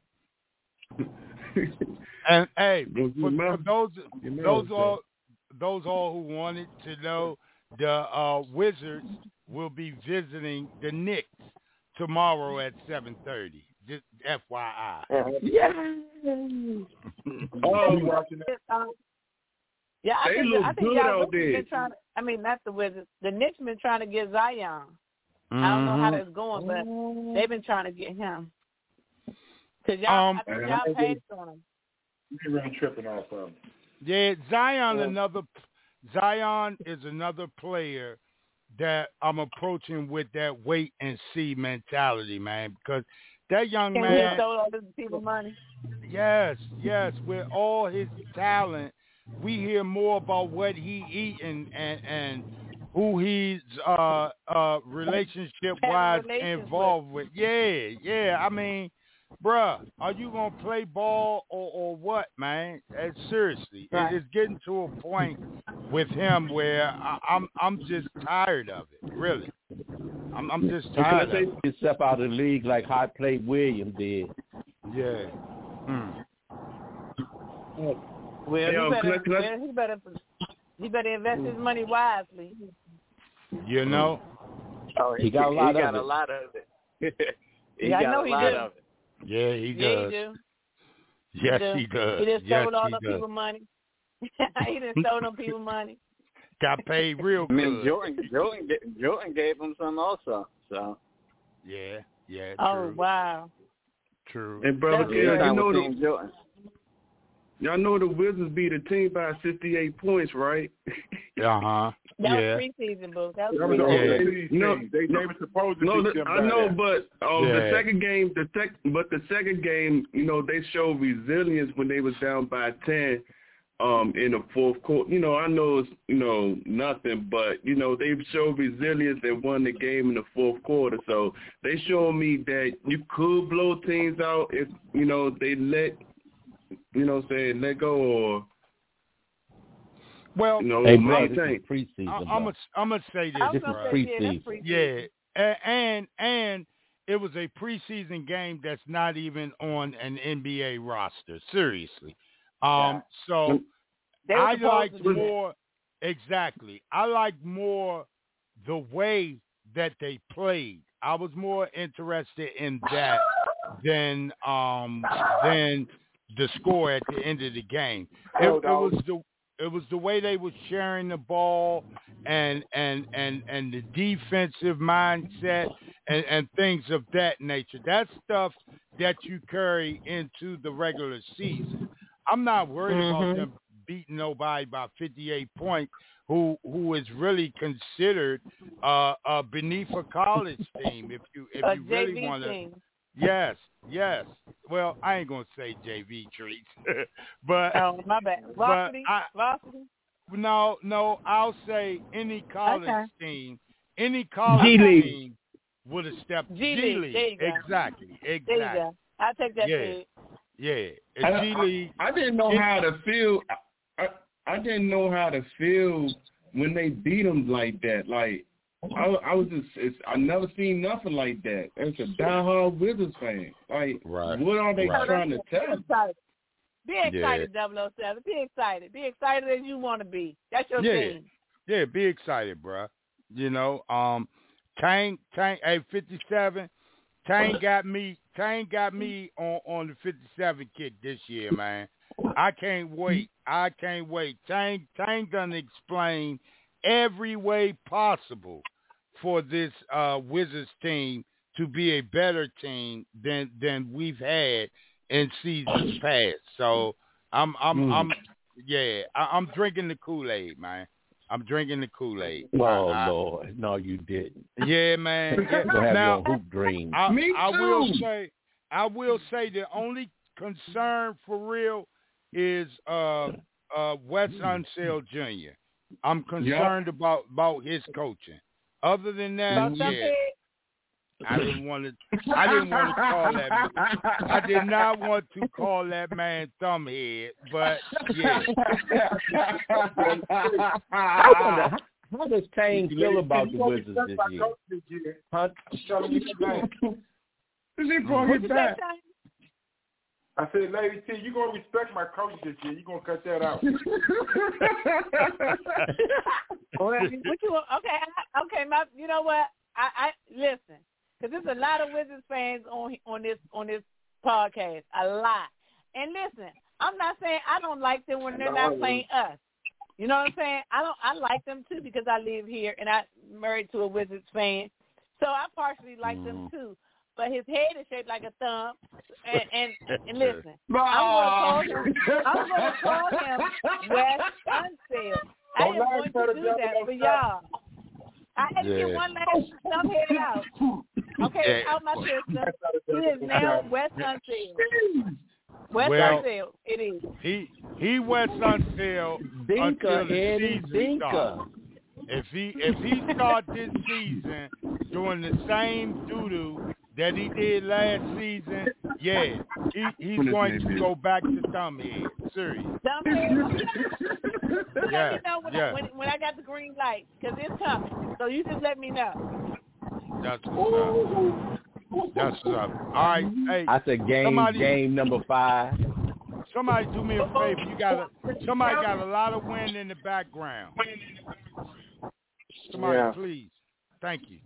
And hey, for those all who wanted to know, the Wizards will be visiting the Knicks tomorrow at 7:30. Just FYI. Yeah. Yeah, I think good out there. been trying to, not the Wizards. The Knicks been trying to get Zion. I don't know how that's going, but they've been trying to get him. Cause I think y'all paid on him. You really tripping off of him. Yeah, Zion is another player that I'm approaching with that wait and see mentality, man. Because that young man stole all this people money. Yes, with all his talent, we hear more about what he eating and who he's relationship-wise involved with. Yeah. I mean, bruh, are you going to play ball or what, man? Seriously. Right. It's getting to a point with him where I'm just tired of it, really. I'm just tired of it. He step out of the league like how played Williams did. Yeah. Well, he better invest his money wisely. You know? Oh, he got a lot of it. He got a lot of it. Yeah, he does. Yes, he does. He just stole all the people money. He just stole them people money. Got paid real good. I mean, Jordan gave him some also. So. Yeah. True. Oh wow. True. And brother, y'all know the Wizards beat a team by 68 points, right? That was preseason, boo. That was preseason. No, they were supposed to beat them. I know, but the second game, the second game, they showed resilience when they was down by 10 in the fourth quarter. I know it's nothing, but they showed resilience and won the game in the fourth quarter. So they showed me that you could blow teams out if they let go or. Well, preseason. I'm gonna say this. This is preseason. Yeah, and it was a preseason game that's not even on an NBA roster. Seriously. So I like more. Exactly. I like more the way that they played. I was more interested in that than the score at the end of the game. It was the way they were sharing the ball and the defensive mindset and things of that nature. That's stuff that you carry into the regular season. I'm not worried about them beating nobody by 58 points who is really considered beneath a college team if you really want to. Yes. Well, I ain't gonna say JV treats, but my bad. Varsity. No, I'll say any college team, team would have stepped. G League. Exactly. There you go. I take that. Yeah. G League. I didn't know how to feel. I didn't know how to feel when they beat them like that. Like I was just, I never seen nothing like that. As a diehard Wizards fan, like what are they trying to tell? Be excited, 007. Be excited. Be excited as you want to be. That's your team. Yeah, be excited, bro. You know, Tang, hey, 57. Tang got me on the 57 kick this year, man. I can't wait. Tang gonna explain every way possible for this Wizards team to be a better team than we've had in seasons past. So I'm drinking the Kool-Aid, man. I'm drinking the Kool-Aid. Oh Lord, no, you didn't. Yeah, man. You'll have your hoop dreams. I will say the only concern for real is Wes Unseld Jr. I'm concerned about his coaching. Other than that, I didn't want to call that. I did not want to call that man thumbhead, but yeah. I wonder how does Tang feel about the Wizards this year? Huh? I said, Lady T, you're going to respect my coach this year. You're going to cut that out. You know what? I listen, because there's a lot of Wizards fans on this podcast, a lot. And listen, I'm not saying I don't like them when they're not playing us. You know what I'm saying? I like them too because I live here and I'm married to a Wizards fan, so I partially like them too. But his head is shaped like a thumb, and listen, I'm going to call him Wes Unseld. I am going to do that for y'all. I had to get one last thumbhead out. Okay, out my system. He is now Wes Unseld. Unseld, it is. He Wes Unseld until the season starts. If he starts this season doing the same doo-doo that he did last season, he's going to go back to thumbhead. Serious. Thumbhead? Let me know when I got the green light, because it's coming. So you just let me know. That's what's up. All right. Hey, I said game number 5. Somebody do me a favor. Somebody got a lot of wind in the background. Somebody, please. Thank you.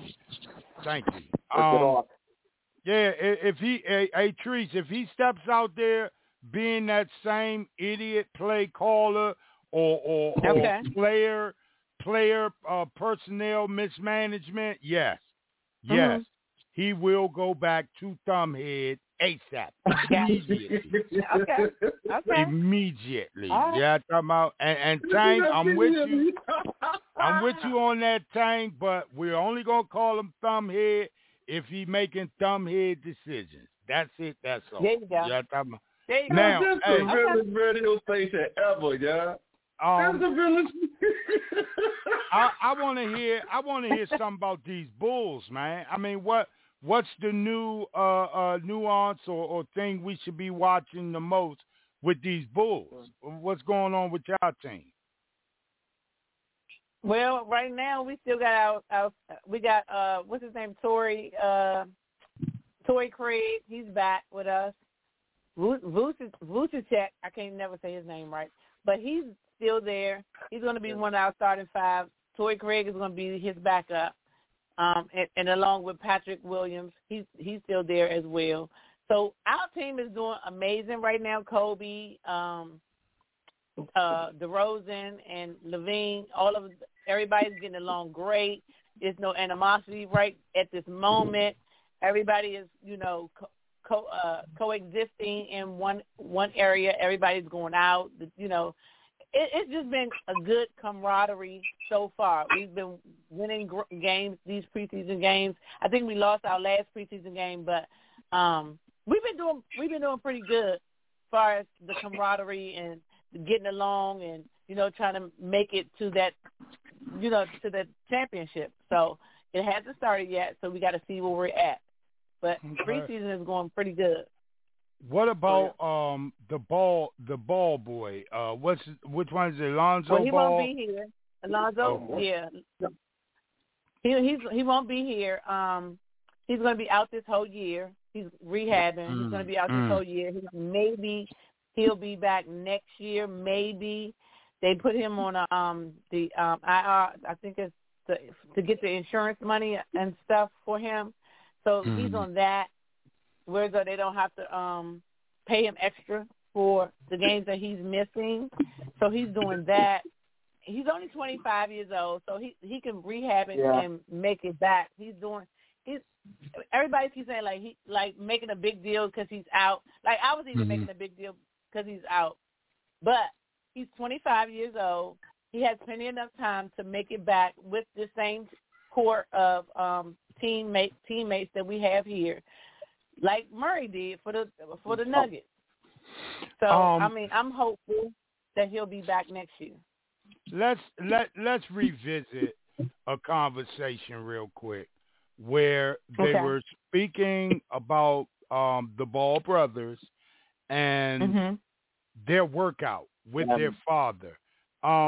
Trees, if he steps out there being that same idiot play caller or player personnel mismanagement, yes, he will go back to thumbhead ASAP. Immediately. Yeah, talking about and Tang, I'm with you. I'm with you on that, Tang, but we're only gonna call him thumbhead if he making thumbhead decisions. That's it. That's all. There you go. Yeah, talking about. There you go. Now, this is the realest radio station ever, yeah. That's the realest. I want to hear something about these Bulls, man. I mean, what's the new nuance or thing we should be watching the most with these Bulls? What's going on with y'all team? Well, right now we still got we got what's his name, Torrey Craig. He's back with us. Vucevic, I can't never say his name right, but he's still there. He's going to be one of our starting 5 Torrey Craig is going to be his backup, and along with Patrick Williams, he's still there as well. So our team is doing amazing right now. Kobe, DeRozan, and Levine, everybody's getting along great. There's no animosity right at this moment. Everybody is, coexisting in one area. Everybody's going out. It's just been a good camaraderie so far. We've been winning games, these preseason games. I think we lost our last preseason game, but we've been doing pretty good as far as the camaraderie and getting along and trying to make it to that to the championship. So it hasn't started yet, so we got to see where we're at. But preseason is going pretty good. What about the ball boy? Which one is it? Alonzo Well, he Ball? won't be here. Alonzo, yeah. He won't be here. He's going to be out this whole year. He's rehabbing. He's going to be out this whole year. Maybe he'll be back next year. Maybe they put him on the IR. I think it's to get the insurance money and stuff for him. So he's on that, where they don't have to pay him extra for the games that he's missing. So he's doing that. He's only 25 years old, so he can rehab it and make it back. Everybody keeps saying like making a big deal because he's out. Like I was even making a big deal because he's out, but he's 25 years old. He has plenty enough time to make it back with the same core of teammates that we have here, like Murray did for the Nuggets. So I'm hopeful that he'll be back next year. Let's revisit a conversation real quick where they were speaking about the Ball brothers and their workout with their father. Are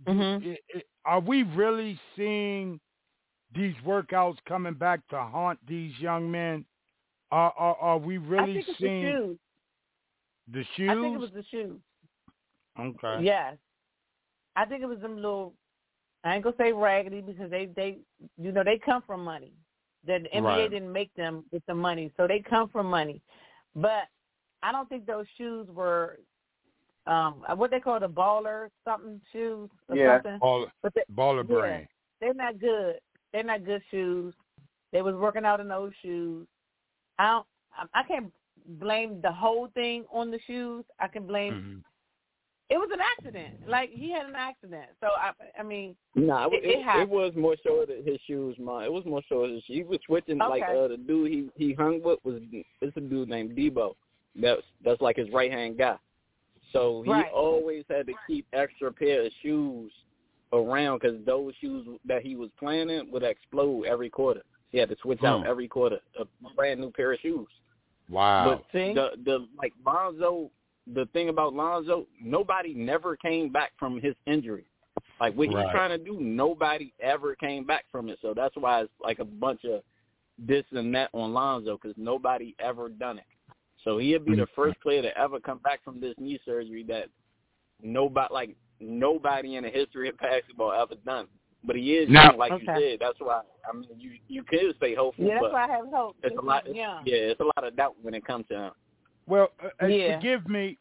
we really seeing these workouts coming back to haunt these young men? Are we really seeing the shoes? I think it was the shoes. Okay. Yes. I think it was them little, I ain't going to say raggedy because they come from money. The NBA didn't make them with the money, so they come from money. But I don't think those shoes were what they call the baller something shoes or something. Baller brand. They're not good. They're not good shoes. They was working out in those shoes. I can't blame the whole thing on the shoes. I can blame it was an accident. Like he had an accident. So I mean, it was more so that his shoes, man. It was more so that he was switching. Like the dude he hung with it's a dude named Debo. That's like his right hand guy. So he always had to keep extra pair of shoes around because those shoes that he was playing in would explode every quarter. He had to switch out every quarter a brand new pair of shoes. Wow. But the like Lonzo. The thing about Lonzo, nobody never came back from his injury. Like what he's trying to do, nobody ever came back from it. So that's why it's like a bunch of this and that on Lonzo because nobody ever done it. So he'd be the first player to ever come back from this knee surgery that nobody in the history of basketball ever done. But he is young, like you said. That's why I mean you could stay hopeful. Yeah, that's why I have hope. It's a lot. It's a lot of doubt when it comes to him. Well, forgive me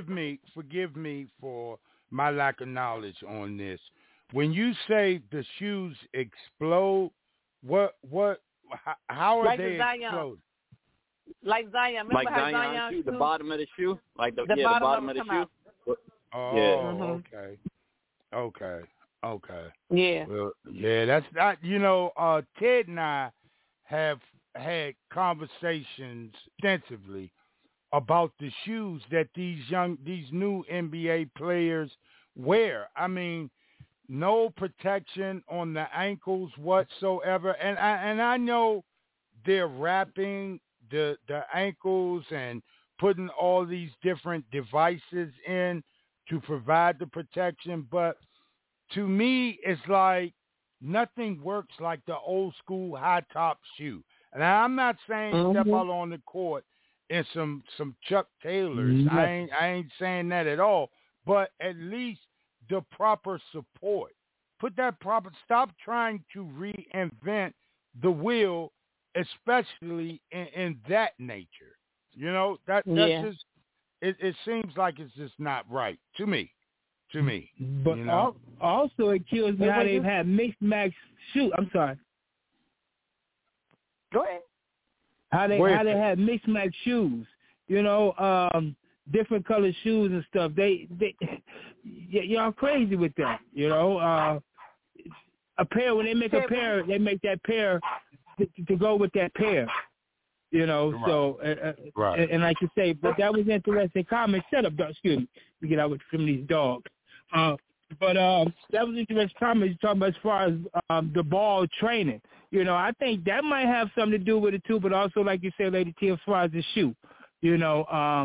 for my lack of knowledge on this. When you say the shoes explode, how are like they explode? Like Zion, remember like how Zion's shoe, the bottom of the shoe, like the bottom of the shoe. Oh, okay. Yeah. Well, yeah, that's not. Ted and I have had conversations extensively about the shoes that these new NBA players wear. I mean, no protection on the ankles whatsoever. And I know they're wrapping the ankles and putting all these different devices in to provide the protection. But to me, it's like nothing works like the old school high top shoe. And I'm not saying step out on the court in some Chuck Taylors. I ain't saying that at all. But at least the proper support. put that proper. Stop trying to reinvent the wheel, especially in that nature. You know, that's just. It seems like it's just not right to me. But you know? Also, it kills me how they've had mixed match shoes. I'm sorry. Go ahead. How they had mixed match shoes. You know, different colored shoes and stuff. They y'all crazy with that. You know, a pair when they make a pair, they make that pair to go with that pair. You know, right. So and like you say, but that was interesting comment. Shut up, dog. Excuse me. We get out from these dogs. But that was interesting comment. You talking about as far as the ball training. You know, I think that might have something to do with it too. But also, like you said, Lady T, as far as the shoe, you know,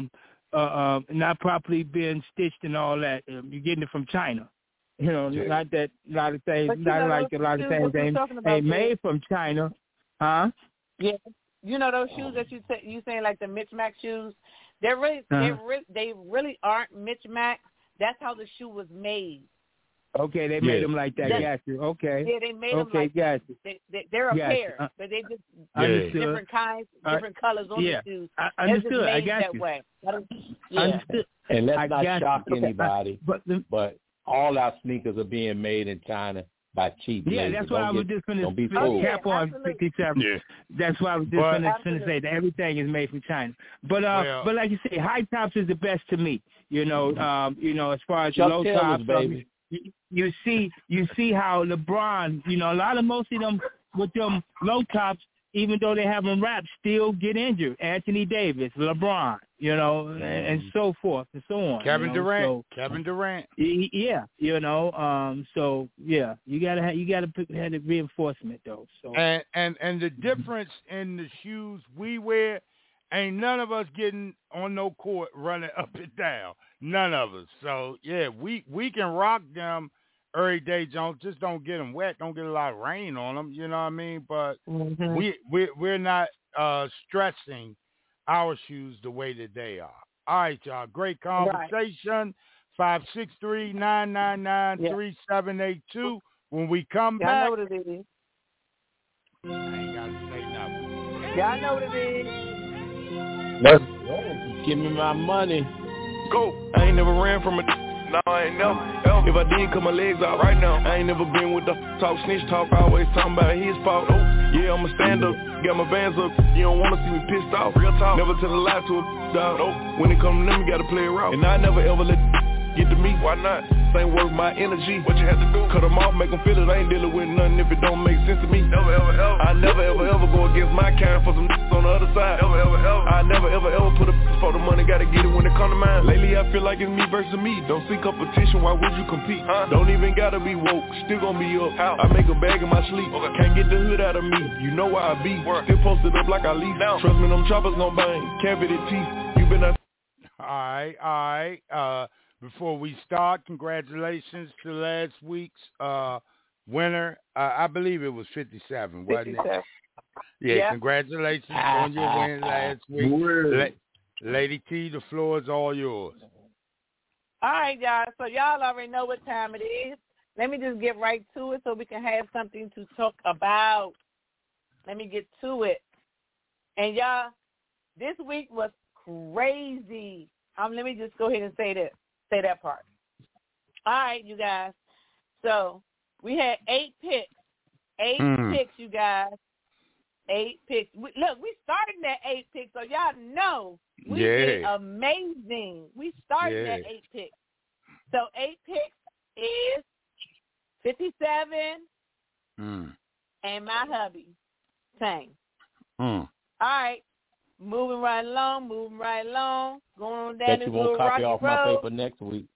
not properly being stitched and all that. You're getting it from China. You know, not that a lot of things, not like a lot of things ain't made from China, huh? Yeah. You know those shoes that you saying like the Mitch Mac shoes? They really aren't Mitch Mac. That's how the shoe was made. Okay, they made them like that. Got you. Okay. Yeah, they made them like that. They're a pair, but they just different kinds, different colors on the shoes. Understood. I got that you. Way. Understood. And let's not shock anybody, but all our sneakers are being made in China by cheap. Yeah, that's why I was just going to cap on 57. Yeah. That's why I was just going to say that everything is made from China. But like you say, high tops is the best to me. You know, as far as the low tops, baby. You see how LeBron, you know, most of them with them low tops, even though they have them wrapped, still get injured. Anthony Davis, LeBron, you know, and so forth and so on. Kevin Durant. Yeah, you know, so yeah, you gotta have the reinforcement though. So and the difference in the shoes we wear, ain't none of us getting on no court running up and down. None of us. So yeah, we can rock them every day, Jones. Just don't get them wet. Don't get a lot of rain on them. You know what I mean? But we're not stressing our shoes the way that they are. All right, y'all. Great conversation. 563-999-3782. When we come back. Y'all know what it is. I ain't got to say nothing. Y'all know what it is. Give me my money. Go. I ain't never ran from it. No, I ain't never. If I did, cut my legs out right now. I ain't never been with the talk, snitch talk, always talking about his fault. Oh, yeah, I'ma stand up, got my bands up. You don't wanna see me pissed off. Real talk. Never tell a lie to a dog. Nope. When it come to them, you gotta play it right. And I never ever let get to me. Why not? Same worth my energy. What you had to do? Cut them off, make them feel it. I ain't dealing with nothing if it don't make sense to me. Never ever ever. I never ever ever go against my kind for some on the other side. Never ever ever. I never ever ever put a for the money. Gotta get it when it come to mine. Lately I feel like it's me versus me. Don't see competition. Why would you compete? Don't even gotta be woke. Still gonna be up. How? I make a bag in my sleep. Okay. Can't get the hood out of me. You know where I be. Still posted up like I leave. Trust me, them choppers gon' bang. Cavity teeth. You been out. All right. Before we start, congratulations to last week's winner. I believe it was 57, wasn't it? Yeah, congratulations on your win last week. Lady T, the floor is all yours. All right, y'all. So y'all already know what time it is. Let me just get right to it so we can have something to talk about. Let me get to it. And y'all, this week was crazy. Let me just go ahead and say that part. All right, you guys. So we had 8 picks. 8 picks, you guys. 8 picks. We started at 8 picks, so y'all know we did amazing. We started at 8 picks. So 8 picks is 57 and my hubby. Same. All right. Moving right along. Going on down this little rocky road. Bet you won't copy off my paper next week.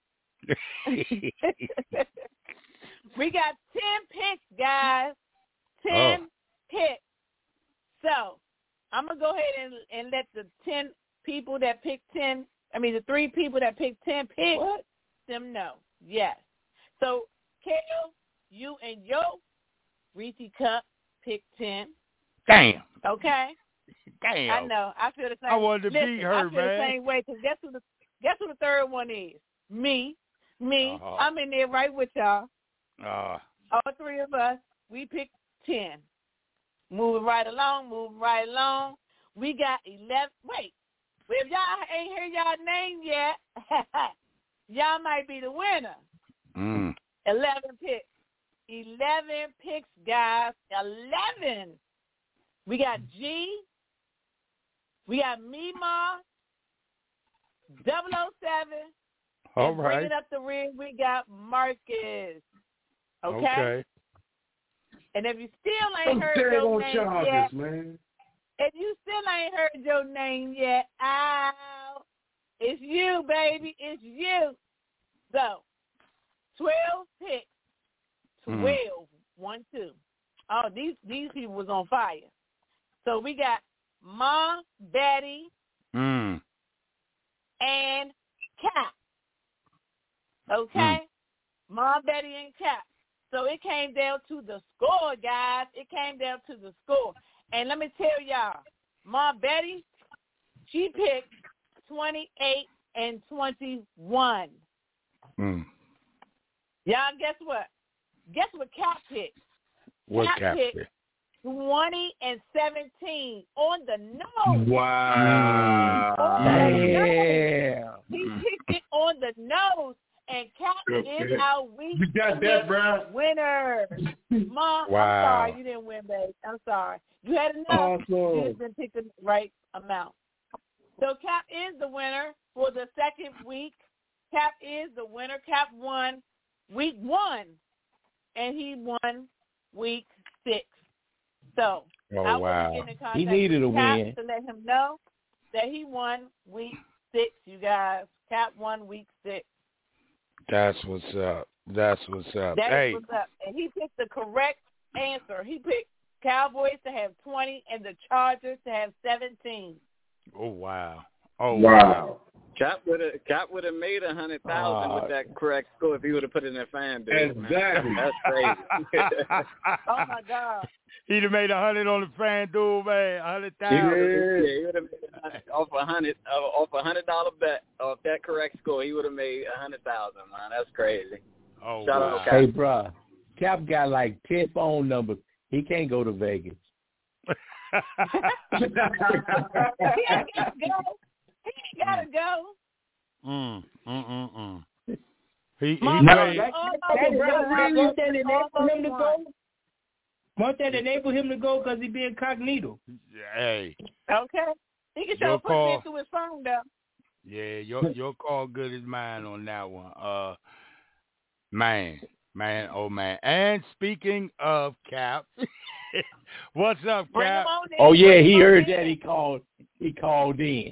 We got 10 picks, guys. 10 picks. So I'm going to go ahead and let the 10 people that picked 10, the 3 people that picked 10 picks, them know. Yes. So, Kale, you and Yo, Reese Cup picked 10. Damn. Okay. Damn. I know. I feel the same. I wanted to beat her, I feel man. the same way, because guess who the third one is? Me. I'm in there right with y'all. All three of us, we picked 10. Moving right along. We got 11. Wait, if y'all ain't heard y'all name yet, y'all might be the winner. 11 picks. 11 picks, guys. 11. We got G. We got Mima. 007. All and right. Bringing up the rear, we got Marcus. Okay. And if you still ain't heard your name yet, man. if you still ain't heard your name yet, it's you, baby. It's you. So, 12 picks. 12. 1, 2. Oh, these people was on fire. So we got Ma, Betty, and Cap. Okay? Ma, Betty, and Cap. So it came down to the score, guys. It came down to the score. And let me tell y'all, Ma, Betty, she picked 28 and 21. Y'all, guess what? Guess what Cap picked? Cap picked 20 and 17 on the nose. Wow. He picked it on the nose, and Cap is our week winner. Mom, I'm sorry you didn't win, babe. I'm sorry. You had enough. You just didn't pick the right amount. So Cap is the winner for the second week. Cap is the winner. Cap won week 1, and he won week 6. So I was getting in contact he needed with a Cap win to let him know that he won week 6, you guys. Cap won week 6. That's what's up. That's what's up. And he picked the correct answer. He picked Cowboys to have 20 and the Chargers to have 17. Oh, wow. Cap would have made 100,000 with that correct score if he would have put it in FanDuel. Exactly. That's crazy. Oh my God. He'd have made 100 on the FanDuel, man. 100,000. Yeah, he would have made off $100 bet off that correct score. He would have made 100,000, man. That's crazy. Oh, Shout wow. out to Cap. Hey, bro, Cap got like 10 phone numbers. He can't go to Vegas. He gotta go. He Won't that enable him to go because he be incognito? Hey. Okay. He can show put it into his phone, though. Yeah, your call good as mine on that one. Man. And speaking of Cap, what's up, Cap? Oh yeah, he heard that. He called in.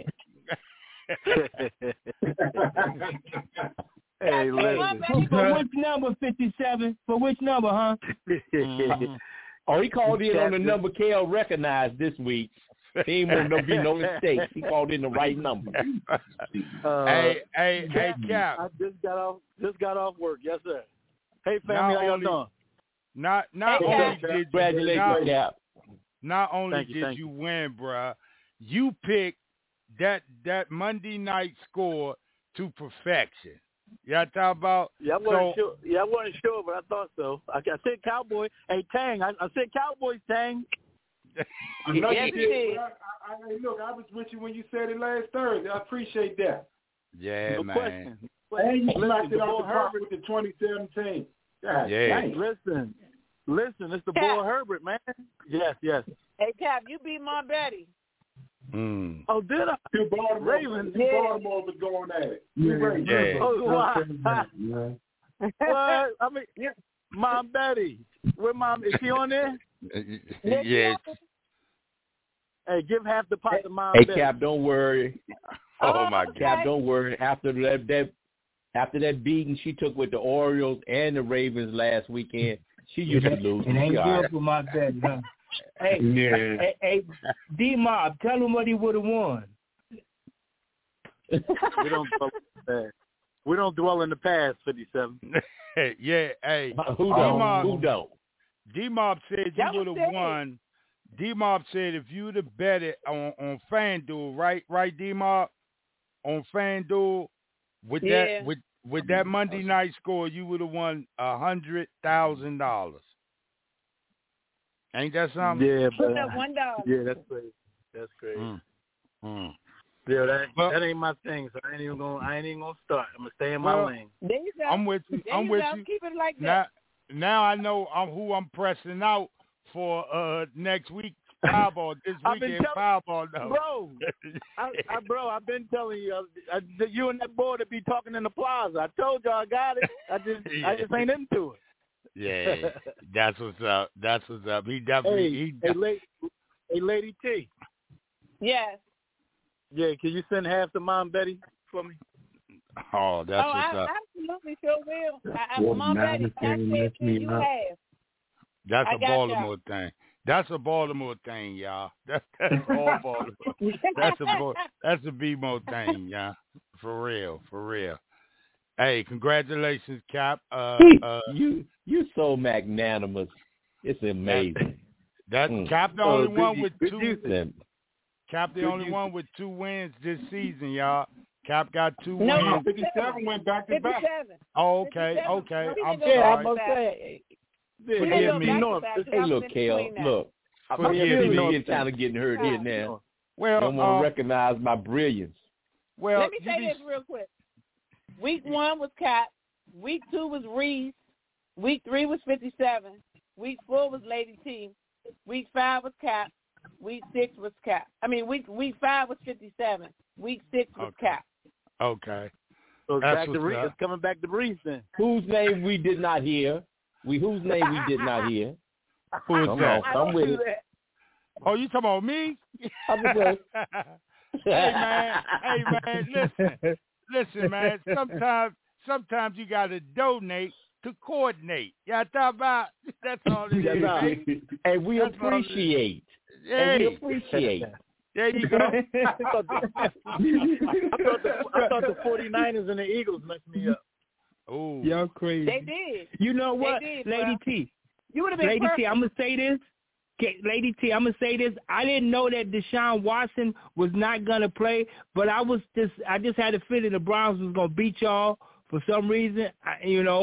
Hey, listen. For which number, 57? For which number, huh? Oh, he called in on the number KL recognized this week. He ain't want to be no mistakes. He called in the right number. Hey, Cap. I just got off work. Yes, sir. Hey, family, how y'all doing? Not only did Cap. Not only did you win, bruh, you picked that Monday night score to perfection. Y'all talk about? Yeah, I wasn't sure. Yeah, I wasn't sure, but I thought so. I said Cowboy. Hey, Tang. I said Cowboys, Tang. I know you did. Look, I was with you when you said it last Thursday. I appreciate that. Yeah, no man. Question. And you knocked it off the park with the 2017. God, yeah. Dang. Listen, it's the boy Herbert, man. Yes. Hey, Cap, you beat my Betty. Oh, did I? Two Baltimore was going at it. Yeah. Oh, wow. What? I mean, Mom Betty. Where Mom? Is she on there? Yes. Hey, give half the pot to Mom Hey, Betty. Cap, don't worry. Oh my God. Cap, don't worry. After that beating she took with the Orioles and the Ravens last weekend, she usually loses. It ain't good for my Betty, huh? Hey, D-Mob, tell him what he would have won. We don't dwell in the past, 57. Yeah, hey. Who don't? D-Mob said you would have won. D-Mob said if you would have bet it on FanDuel, right, D-Mob? On FanDuel with with that Monday night score, you would have won $100,000. Ain't that something? Yeah, but $1. yeah, that's crazy. That's crazy. Yeah, that ain't my thing. So I ain't even gonna start. I'm gonna stay in my lane. There you go. I'm with you. I'm with you. Keep it like that. Now I know who I'm pressing out for next week. Powerball this weekend. Powerball, no. Bro, I've been telling you, you and that boy that be talking in the plaza. I told you I got it. I just ain't into it. Yeah, that's what's up. That's what's up. He definitely. Hey, Lady T. Yes. Yeah, can you send half to Mom Betty for me? Oh, that's what's up. Absolutely, sure will. Mom Betty, I said you have. That's a Baltimore thing. That's a Baltimore thing, y'all. That's all Baltimore. That's a BMO thing, y'all. For real. Hey, congratulations, Cap. You so magnanimous. It's amazing. Cap the only one with two. Cap the only one with 2 wins this season, y'all. Cap got 2 wins. 57 went back to back. Oh, okay. I'm sorry. I'm gonna say. Forgive me. Hey, look, Kale. Look, forgive me. You're kind of getting hurt here now. Well, I don't want to recognize my brilliance. Well, let me say this real quick. Week 1 was Cap. Week 2 was Reese. Week 3 was 57. Week 4 was Lady T. Week 5 was Cap. Week 6 was Cap. I mean, week 5 was 57. Week 6 was Cap. Okay. So it's coming back to Reese then. Whose name we did not hear? Whose name we did not hear? Who's that? I'm with it. Oh, you talking about me? I'm just Hey man, listen, man. Sometimes you gotta donate to coordinate. Y'all talk about that's all it is. And we appreciate. There you go. I thought the 49ers and the Eagles messed me up. Oh, y'all crazy. They did. You know what, Lady T? You would have been Lady perfect. T, I'm gonna say this. Okay, Lady T, I'm gonna say this. I didn't know that Deshaun Watson was not gonna play, but I just had a feeling the Browns was gonna beat y'all for some reason. I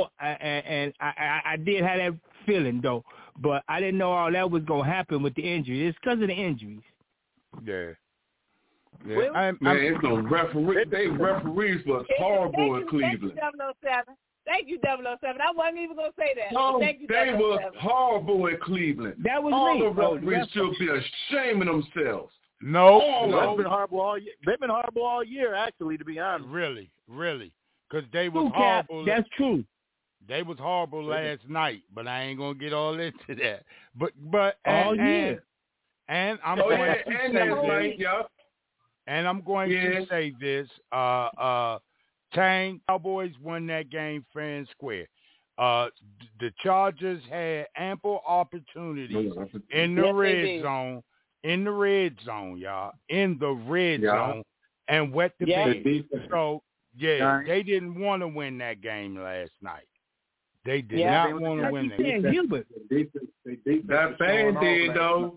did have that feeling though, but I didn't know all that was gonna happen with the injury. It's because of the injuries. Yeah. It's the referee. They referees was horrible in Cleveland. Thank you, 007. I wasn't even going to say that. No, thank you, they was horrible in Cleveland. That was all me. The referees should be ashamed of themselves. No. They've been horrible all year. They've been horrible all year, actually, to be honest. Really. Because they was horrible. That's true. They was horrible last night, but I ain't going to get all into that. But all year. And I'm going to say this. Tang, Cowboys won that game fair and square. The Chargers had ample opportunities in the red zone. In the red zone, y'all. In the red zone. And wet the bed. So, they didn't want to win that game last night. They did not want to win that game. That fan did, though.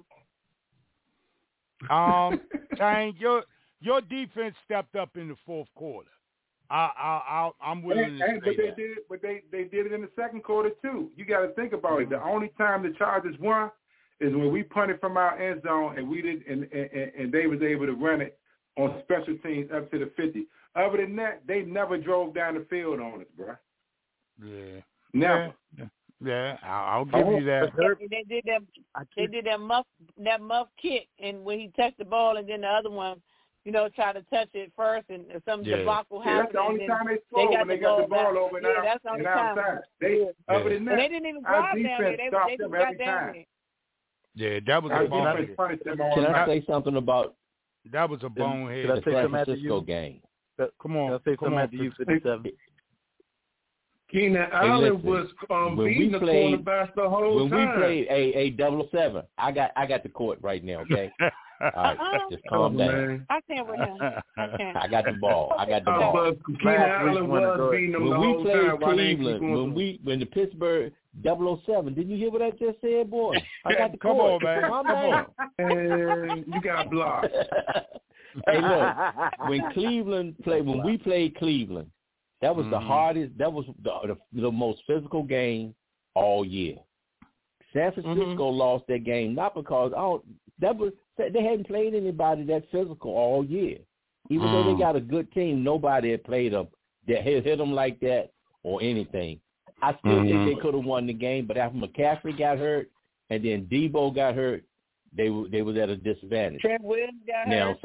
Tang, your defense stepped up in the fourth quarter. I'm willing to say that. But they did it in the second quarter too. You got to think about it. The only time the Chargers won is when we punted from our end zone and we did, and they was able to run it on special teams up to the 50. Other than that, they never drove down the field on us, bro. Yeah. Never. Yeah, I'll give you that. They did that muff kick, and when he touched the ball, and then the other one, try to touch it first, and some debacle happened. That's the only time they scored when they got the ball over that's the only time. Other than that, and they didn't even drive down there. They just got down there. Yeah, that was a bonehead. Can I say something about? That was a bonehead. The San Francisco game. Come on. I'll say something after you, 57. Keenan Allen was beating the quarterbacks the whole time. When we played a 007, I got the court right now, okay? All right, just calm down. I can't with him. I got the ball. Keenan Allen was beating them the whole time. When we played Cleveland, when the Pittsburgh 007, didn't you hear what I just said, boy? I got the court. Come on, man. Calm down. And you got blocked. Hey, look, when we played Cleveland, That was the hardest. That was the most physical game all year. San Francisco lost that game not because they hadn't played anybody that physical all year. Even though they got a good team, nobody had played them that hit them like that or anything. I still think they could have won the game, but after McCaffrey got hurt and then Debo got hurt, they was at a disadvantage. Trent Williams got hurt.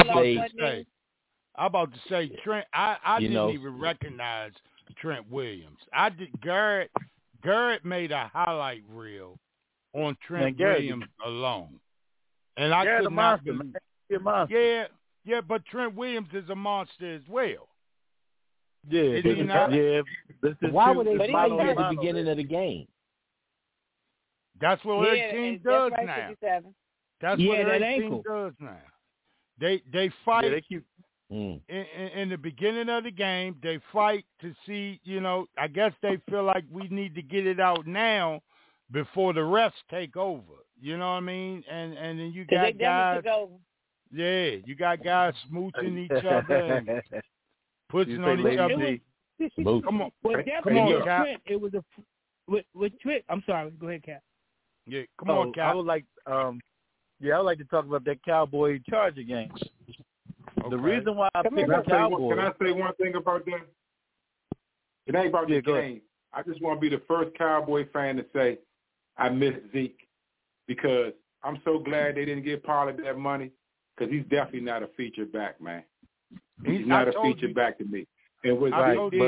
I'm about to say Trent. I didn't even recognize Trent Williams. I did. Garrett made a highlight reel on Trent Williams alone, and I could not believe. Yeah, but Trent Williams is a monster as well. Yeah, why would they fight at the beginning of the game? That's what their team does now. That's what their team does now. They fight. Yeah, they keep. In the beginning of the game, they fight to see, I guess they feel like we need to get it out now before the refs take over. You know what I mean? And then you got guys. You got guys smooching each other and pushing on each other. Come on, Cap. Trent, it was with Trent. I'm sorry. Go ahead, Cap. Yeah, come on, Cap. I would like to talk about that Cowboy Charger game. Okay. The reason why I picked the Cowboys. Can I say one thing about that? It ain't about the game. I just want to be the first Cowboy fan to say I miss Zeke because I'm so glad they didn't give Pollard that money because he's definitely not a feature back, man. He's not a feature back to me. And what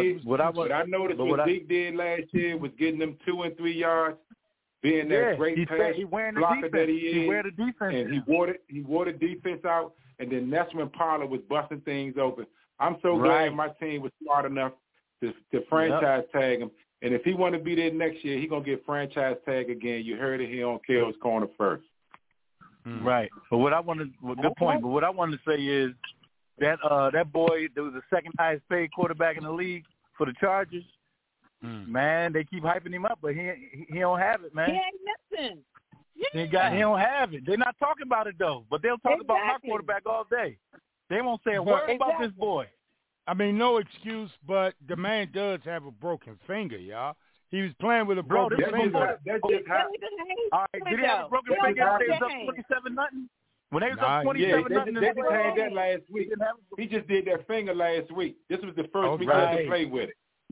Zeke did last year was getting them 2 and 3 yards, being that great pass blocker that he is. He wear the defense. And he wore the defense out. And then that's when Pollard was busting things open. I'm so glad my team was smart enough to franchise tag him. And if he want to be there next year, he's going to get franchise tag again. You heard it here on Kel's Corner first. Right. But what I wanted, good point. But what I wanted to say is that that boy that was the second highest paid quarterback in the league for the Chargers, man, they keep hyping him up, but he don't have it, man. He ain't nothing. He don't have it. They're not talking about it, though. But they'll talk about my quarterback all day. They won't say a word about this boy. I mean, no excuse, but the man does have a broken finger, y'all. He was playing with a broken finger. All right, did he have a broken finger when they was up 27-0? When they was up 27-0? They just had that last week. He just did that finger last week. This was the first week he had to play with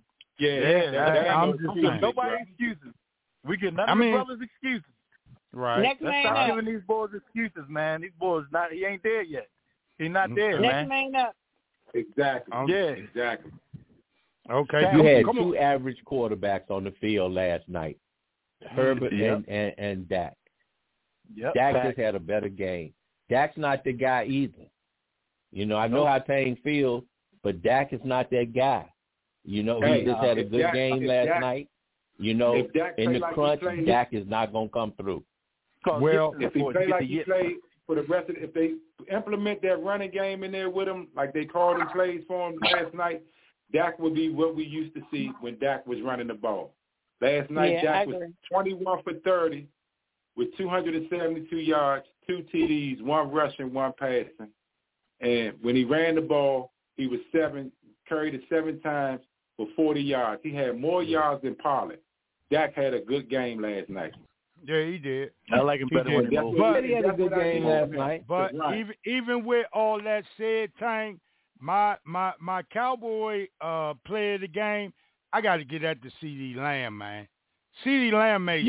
it. Nobody excuses. We get none of the brothers' excuses. Right. Next Let's stop giving these boys excuses, man. These boys he ain't there yet. He's not there, man. Next man up. Exactly. Exactly. Okay. You had two average quarterbacks on the field last night, Herbert and Dak. Dak just had a better game. Dak's not the guy either. I know how Tane feels, but Dak is not that guy. He just had a good game last night. In the crunch, Dak is not going to come through. Well, if he play like he played for the rest of if they implement that running game in there with him, like they called him plays for him last night, Dak would be what we used to see when Dak was running the ball. Last night, Dak was 21 for 30 with 272 yards, 2 TDs, 1 rushing, 1 passing. And when he ran the ball, he was carried it 7 times for 40 yards. He had more yards than Pollard. Dak had a good game last night. Yeah, he did. I like him better when he had a good game last night. But even with all that said, Tank, my Cowboy player of the game, I got to get at the CeeDee Lamb, man. CeeDee Lamb made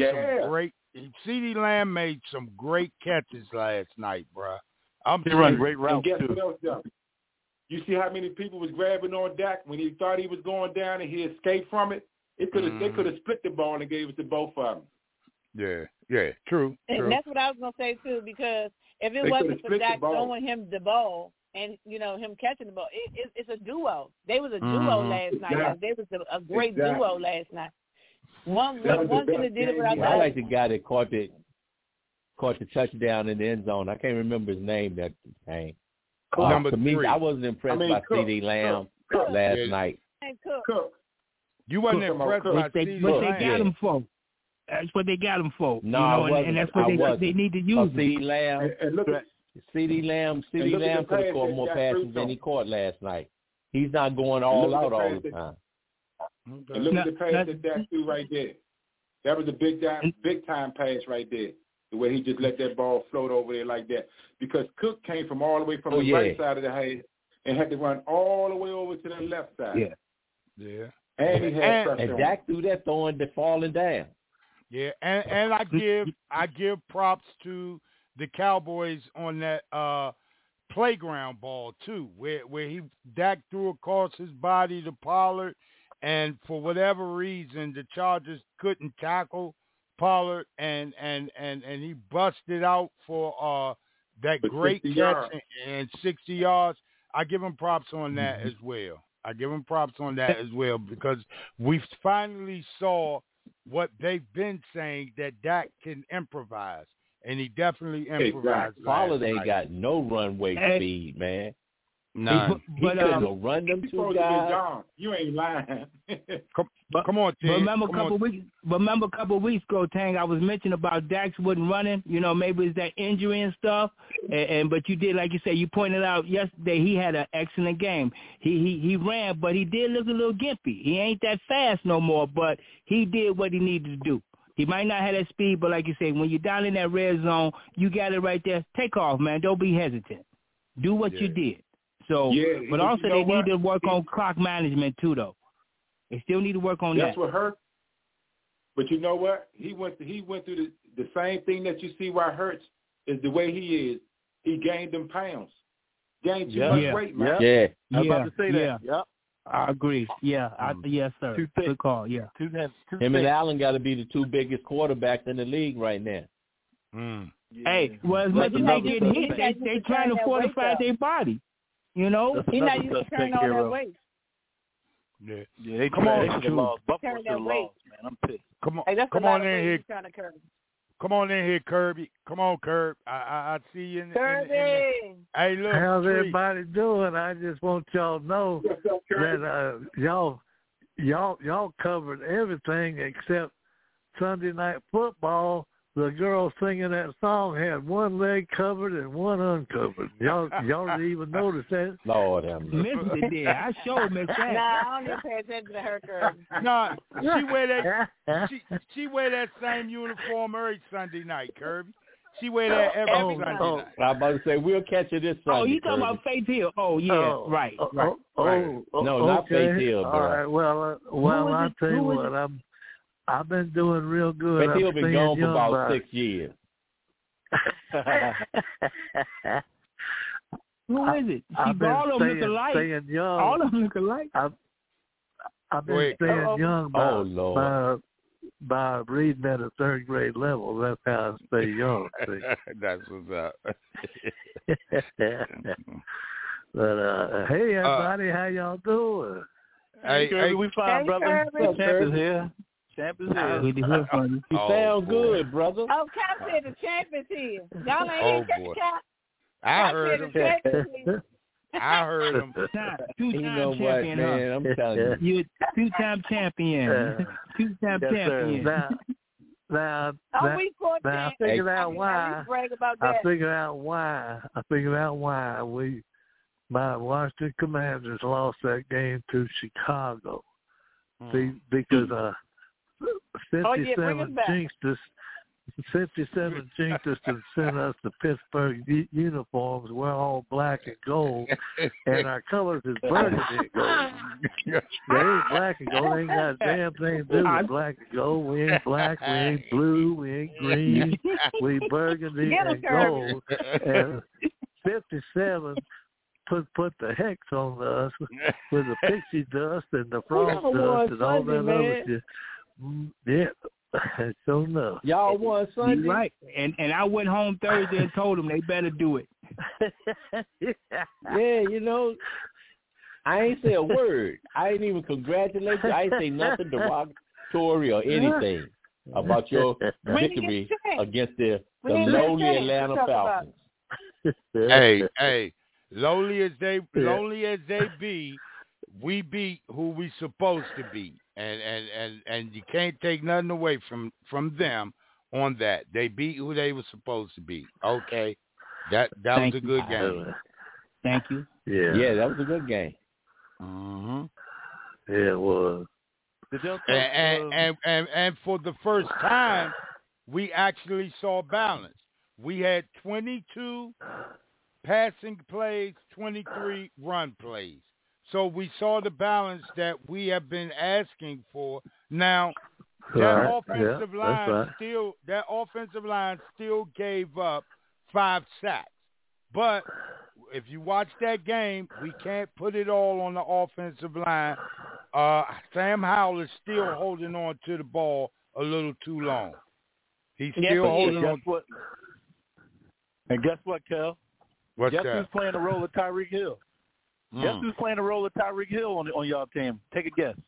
some great catches last night, bro. He run great routes too. What else, though? You see how many people was grabbing on Dak when he thought he was going down and he escaped from it? They could have split the ball and gave it to both of them. Yeah, true. And that's what I was going to say, too, because if it wasn't for Dak throwing him the ball and, him catching the ball, it's a duo. They was a duo last night. They was a great duo last night. One could have did it without I like the guy that caught the touchdown in the end zone. I can't remember his name that time. Number 3. I wasn't impressed by CeeDee Lamb last night. Cook. You wasn't impressed by CeeDee Lamb. What they got him for. That's what they got him for. No, and that's what they need to use him. CeeDee Lamb. CeeDee Lamb could have caught more passes than he caught last night. He's not going all out all the time. And look at the pass that Dak threw right there. That was a big time pass right there. The way he just let that ball float over there like that. Because Cook came from all the way from the right side of the house and had to run all the way over to the left side. Yeah. And he had pressure and on Dak threw that throwing to falling down. Yeah, and I give props to the Cowboys on that playground ball too, where Dak threw across his body to Pollard, and for whatever reason the Chargers couldn't tackle Pollard, and he busted out for that great catch and 60 yards. I give him props on that as well. Because we finally saw what they've been saying, that Dak can improvise, and he definitely improvised. Pollard ain't got no runway speed, man. None. He couldn't run them two guys. You ain't lying. Come on, Tang. Remember a couple of weeks ago, Tang, I was mentioning about Dax wasn't running. You know, maybe it's that injury and stuff. But you did, like you said, you pointed out yesterday he had an excellent game. He ran, but he did look a little gimpy. He ain't that fast no more, but he did what he needed to do. He might not have that speed, but like you said, when you're down in that red zone, you got it right there. Take off, man. Don't be hesitant. Do what you did. So, but also they need to work on clock management too, though. They still need to work on that. That's what hurt. But you know what? He went through the same thing that you see why Hurts is the way he is. He gained them pounds. Gained too much weight, man. I was about to say that. Yep. I agree. Yeah. Yes, sir. Good call. Yeah. Him and Allen got to be the two biggest quarterbacks in the league right now. Hey, well, as much as they get hit, they trying to fortify their body. You know, he's not used to turning all that weight. Yeah, they come on, they lost. Buffalo should lost, man. I'm pissed. Come on in here. Come on in here, Kirby. Come on, Kirby. I see you in the Hey, look. How's everybody doing? I just want y'all to know that y'all covered everything except Sunday Night Football. The girl singing that song had one leg covered and one uncovered. Y'all didn't even notice that? Lord have mercy. Missed it there. I showed Miss that. Nah, I don't even pay attention to her, Kirby. Nah, she wear that same uniform every Sunday night, Kirby. She wear that every Sunday night. I'm about to say, we'll catch you this Sunday. Oh, you talking about Faith Hill? Oh, yeah, right. No, not Faith Hill, bro. All right, well, I'll tell you what, I've been doing real good. Faith Hill been gone for about 6 years. Who is it? All of them look alike. All of them look alike. I've been staying young by reading at a third grade level. That's how I stay young. That's what's up. But hey, everybody, how y'all doing? Hey, we fine, brother. Champ is here. Champ is here. Good to hear from you. You sound good, brother. Oh, Cap said the champ is here. Y'all ain't here, Cap. I heard him. I heard him. Two-time champion, man? I'm telling you. You're two-time champion. Two-time champion. Now, I figured out why. I figured out why my Washington Commanders lost that game to Chicago. See, because 57 jinxed us to send us the Pittsburgh uniforms. We're all black and gold, and our colors is burgundy and gold. They ain't black and gold. They ain't got a damn thing to do with black and gold. We ain't black. We ain't blue. We ain't green. We burgundy and gold. And 57 put the hex on us with the pixie dust and the frost dust and all that other shit. Yeah, so enough. Y'all won Sunday. You're right. And I went home Thursday and told them they better do it. Yeah, you know, I ain't say a word. I ain't even congratulate you. I ain't say nothing derogatory or anything about your victory against the lowly Atlanta Falcons. Hey, lowly as they be, we beat who we supposed to beat, and you can't take nothing away from them on that. They beat who they were supposed to beat. Okay, that was a good game. Thank you. Yeah, that was a good game. Mm-hmm. Yeah, it was. And for the first time, we actually saw balance. We had 22 passing plays, 23 run plays. So we saw the balance that we have been asking for. Now, that offensive line still gave up 5 sacks. But if you watch that game, we can't put it all on the offensive line. Sam Howell is still holding on to the ball a little too long. He's still holding on. And guess what, Kel? What's Guess that? who's playing the role of Tyreek Hill? Guess who's playing the role of Tyreek Hill on y'all team? Take a guess.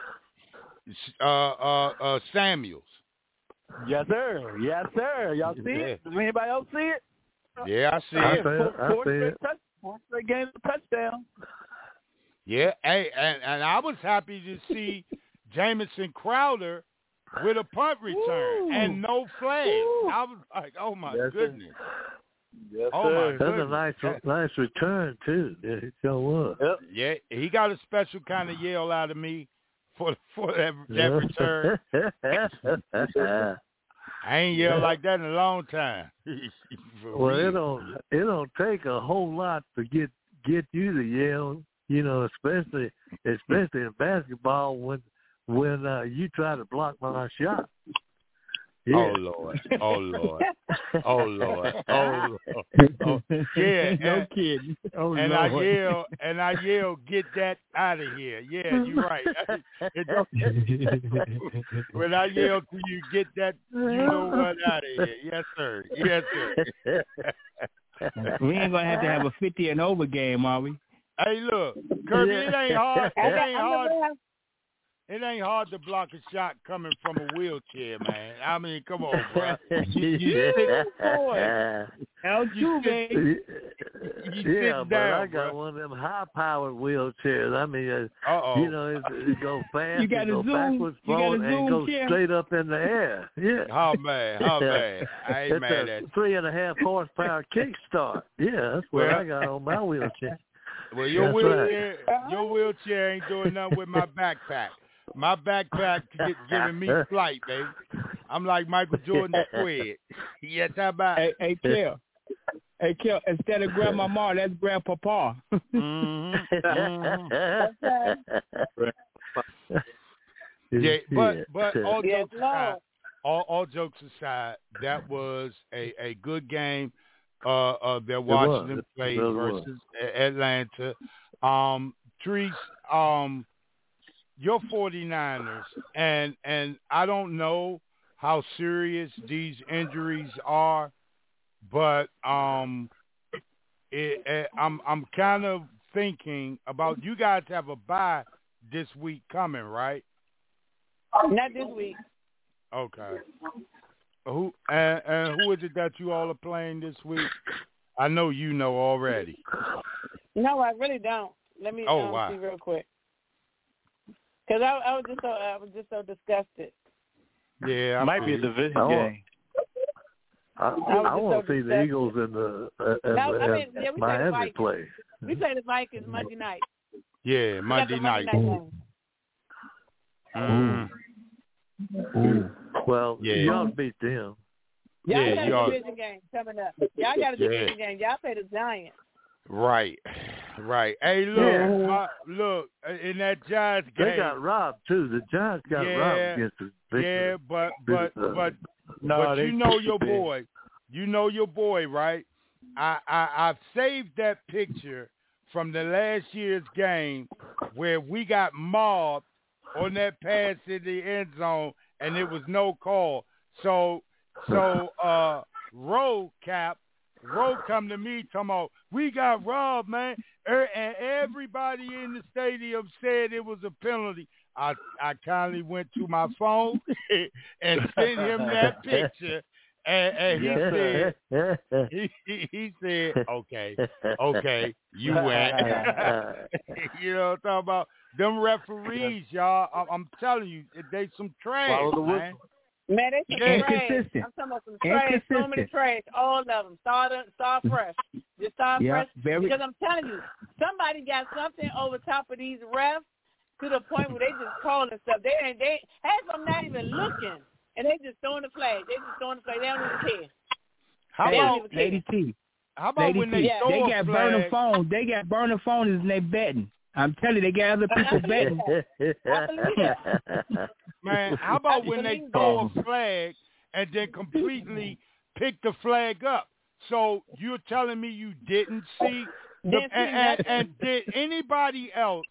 Samuels. Yes, sir. Yes, sir. Y'all see it? Does anybody else see it? Yeah, I see it. Four straight games of touchdown. Yeah, hey, and I was happy to see Jamison Crowder with a punt return and no flag. I was like, oh my goodness. Yes, oh my That's goodness. a nice return too. Yeah, it sure was. Yep. Yeah, he got a special kind of yell out of me for that return. I ain't yelled like that in a long time. Well, it don't take a whole lot to get you to yell. You know, especially in basketball when you try to block my shot. Yeah. Oh Lord! Oh Lord! Oh Lord! Oh Lord! Oh, yeah, no kidding. Oh and Lord. I yell, get that out of here. Yeah, you're right. When I yell to you, get that, you know what, out of here. Yes, sir. Yes, sir. We ain't gonna have a 50 and over game, are we? Hey, look, Kirby, it ain't hard. It ain't hard to block a shot coming from a wheelchair, man. I mean, come on, bro. You yeah, but down, I got one of them high-powered wheelchairs. I mean, you know, it go fast, you got go zoom, backwards, forward, and go straight up in the air. Yeah. Oh man, I ain't mad at you. 3.5 horsepower kickstart. Yeah, that's what I got on my wheelchair. Well, your wheelchair ain't doing nothing with my backpack. My backpack giving me flight, baby. I'm like Michael Jordan squared. Yes, how about? Hey, Kel. Hey, Kel, instead of Grandmama, that's Grandpapa. Yeah, but all jokes aside, that was a good game. That Washington played versus Atlanta. Treese, your 49ers, and I don't know how serious these injuries are, but I'm kind of thinking about, you guys have a bye this week coming, right? Not this week. Okay. Who and who is it that you all are playing this week? I know you know already. No, I really don't. Let me see real quick. Because I was just so disgusted. Yeah, might be a division game. I want to see the Eagles in the Miami play. We play the Vikings Monday night. Yeah, Monday night. Well, y'all beat them. Y'all got a division game coming up. Y'all got a division game. Y'all play the Giants. Right. Hey, look, in that Giants game, they got robbed too. The Giants got robbed against the Victor. Yeah, but you know your boy. You know your boy, right? I've saved that picture from the last year's game where we got mobbed on that pass in the end zone and it was no call. So Roe come to me talking about, we got robbed, man. And everybody in the stadium said it was a penalty. I kindly went to my phone and sent him that picture. And he said, okay, you went. You know what I'm talking about? Them referees, y'all, I'm telling you, they some trash, man. Man, they some trash. Inconsistent. I'm talking about some trash. So many trash. All of them. Start fresh. Just start fresh. Because I'm telling you, somebody got something over top of these refs to the point where they just calling stuff. They half of them not even looking, and they just throwing the flag. They don't even care. How about Lady T? How about when they throw got a burner flag? phones? They got burner phones and they betting. I'm telling you, they got other people betting. Man, how about when they throw a flag and then completely pick the flag up? So you're telling me you didn't see and did anybody else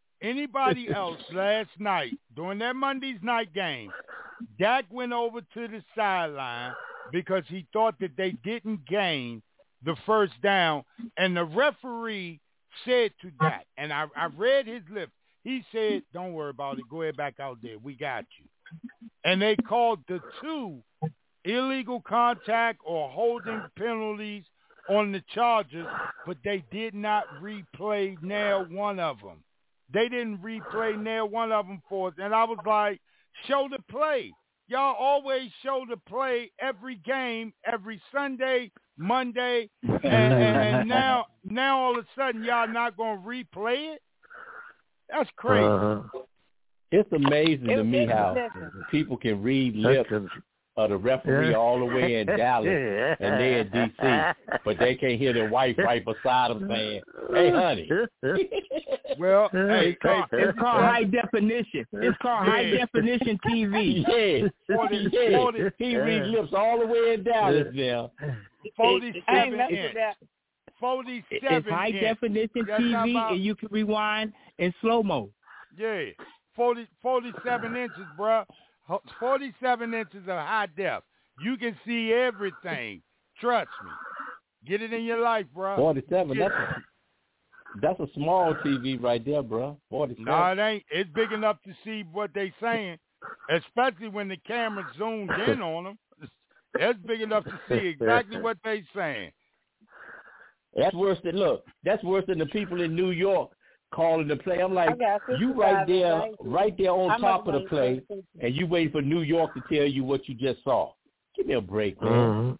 last night during that Monday's night game, Dak went over to the sideline because he thought that they didn't gain the first down, and the referee said to Dak, and I read his lips, he said, don't worry about it, go ahead back out there, we got you. And they called the 2 illegal contact or holding penalties on the Chargers, but they did not replay nail one of them. They didn't replay nail one of them for us, and I was like, show the play. Y'all always show the play every game, every Sunday, Monday, and now all of a sudden y'all not going to replay it? That's crazy. It's amazing to me how people can read lips of the referee all the way in Dallas and they in D.C., but they can't hear their wife right beside them saying, hey, honey. Well, it's called high definition. It's called high definition TV. He reads lips all the way in Dallas now. 47 inch. 47 It's high definition TV, and you can rewind in slow-mo. Yeah, 47 inches, bro. 47 inches of high def. You can see everything. Trust me. Get it in your life, bro. 47. That's a small TV right there, bro. 47. No, it ain't. It's big enough to see what they saying, especially when the camera zoomed in on them. That's big enough to see exactly what they saying. That's worse than the people in New York calling the play. I'm like, you right there on top of the play, and you wait for New York to tell you what you just saw. Give me a break, man.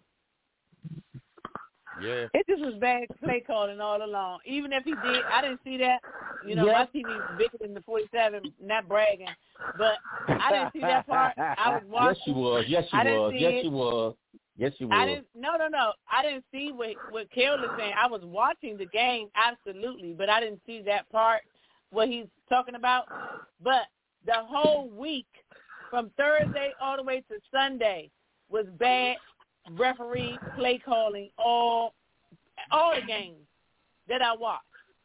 Yeah. It just was bad play calling all along. Even if he did, I didn't see that. You know, my TV is bigger than the 47, not bragging. But I didn't see that part. I was watching. Yes, you was. I didn't. No. I didn't see what Kel is saying. I was watching the game, absolutely, but I didn't see that part, what he's talking about. But the whole week, from Thursday all the way to Sunday, was bad referee play calling all the games that I watched.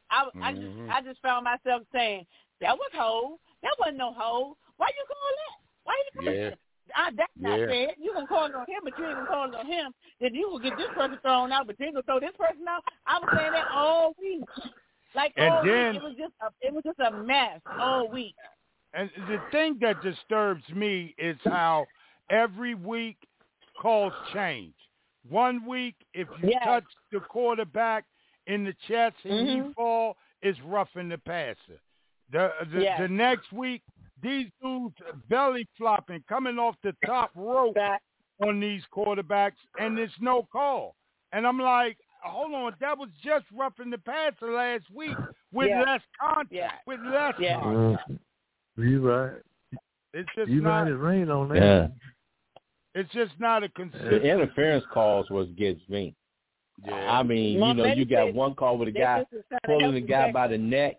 I just found myself saying, that was hold. That wasn't no hold. Why you call that? Why you call that? That's not fair. You gonna call it on him, but you ain't gonna call it on him. Then you will get this person thrown out, but you ain't gonna throw this person out. I was saying that all week. Week. It was just a mess all week. And the thing that disturbs me is how every week calls change. 1 week, if you touch the quarterback in the chest and he fall, it's roughing the passer. The next week, these dudes belly flopping, coming off the top rope on these quarterbacks, and there's no call. And I'm like, hold on, that was just roughing the passer last week with less contact. With less contact. You're right. It's just you not. might have rained on that. Yeah. It's just not a consistent. The interference calls was against me. Yeah. I mean, you got one call with a guy pulling the guy by the neck.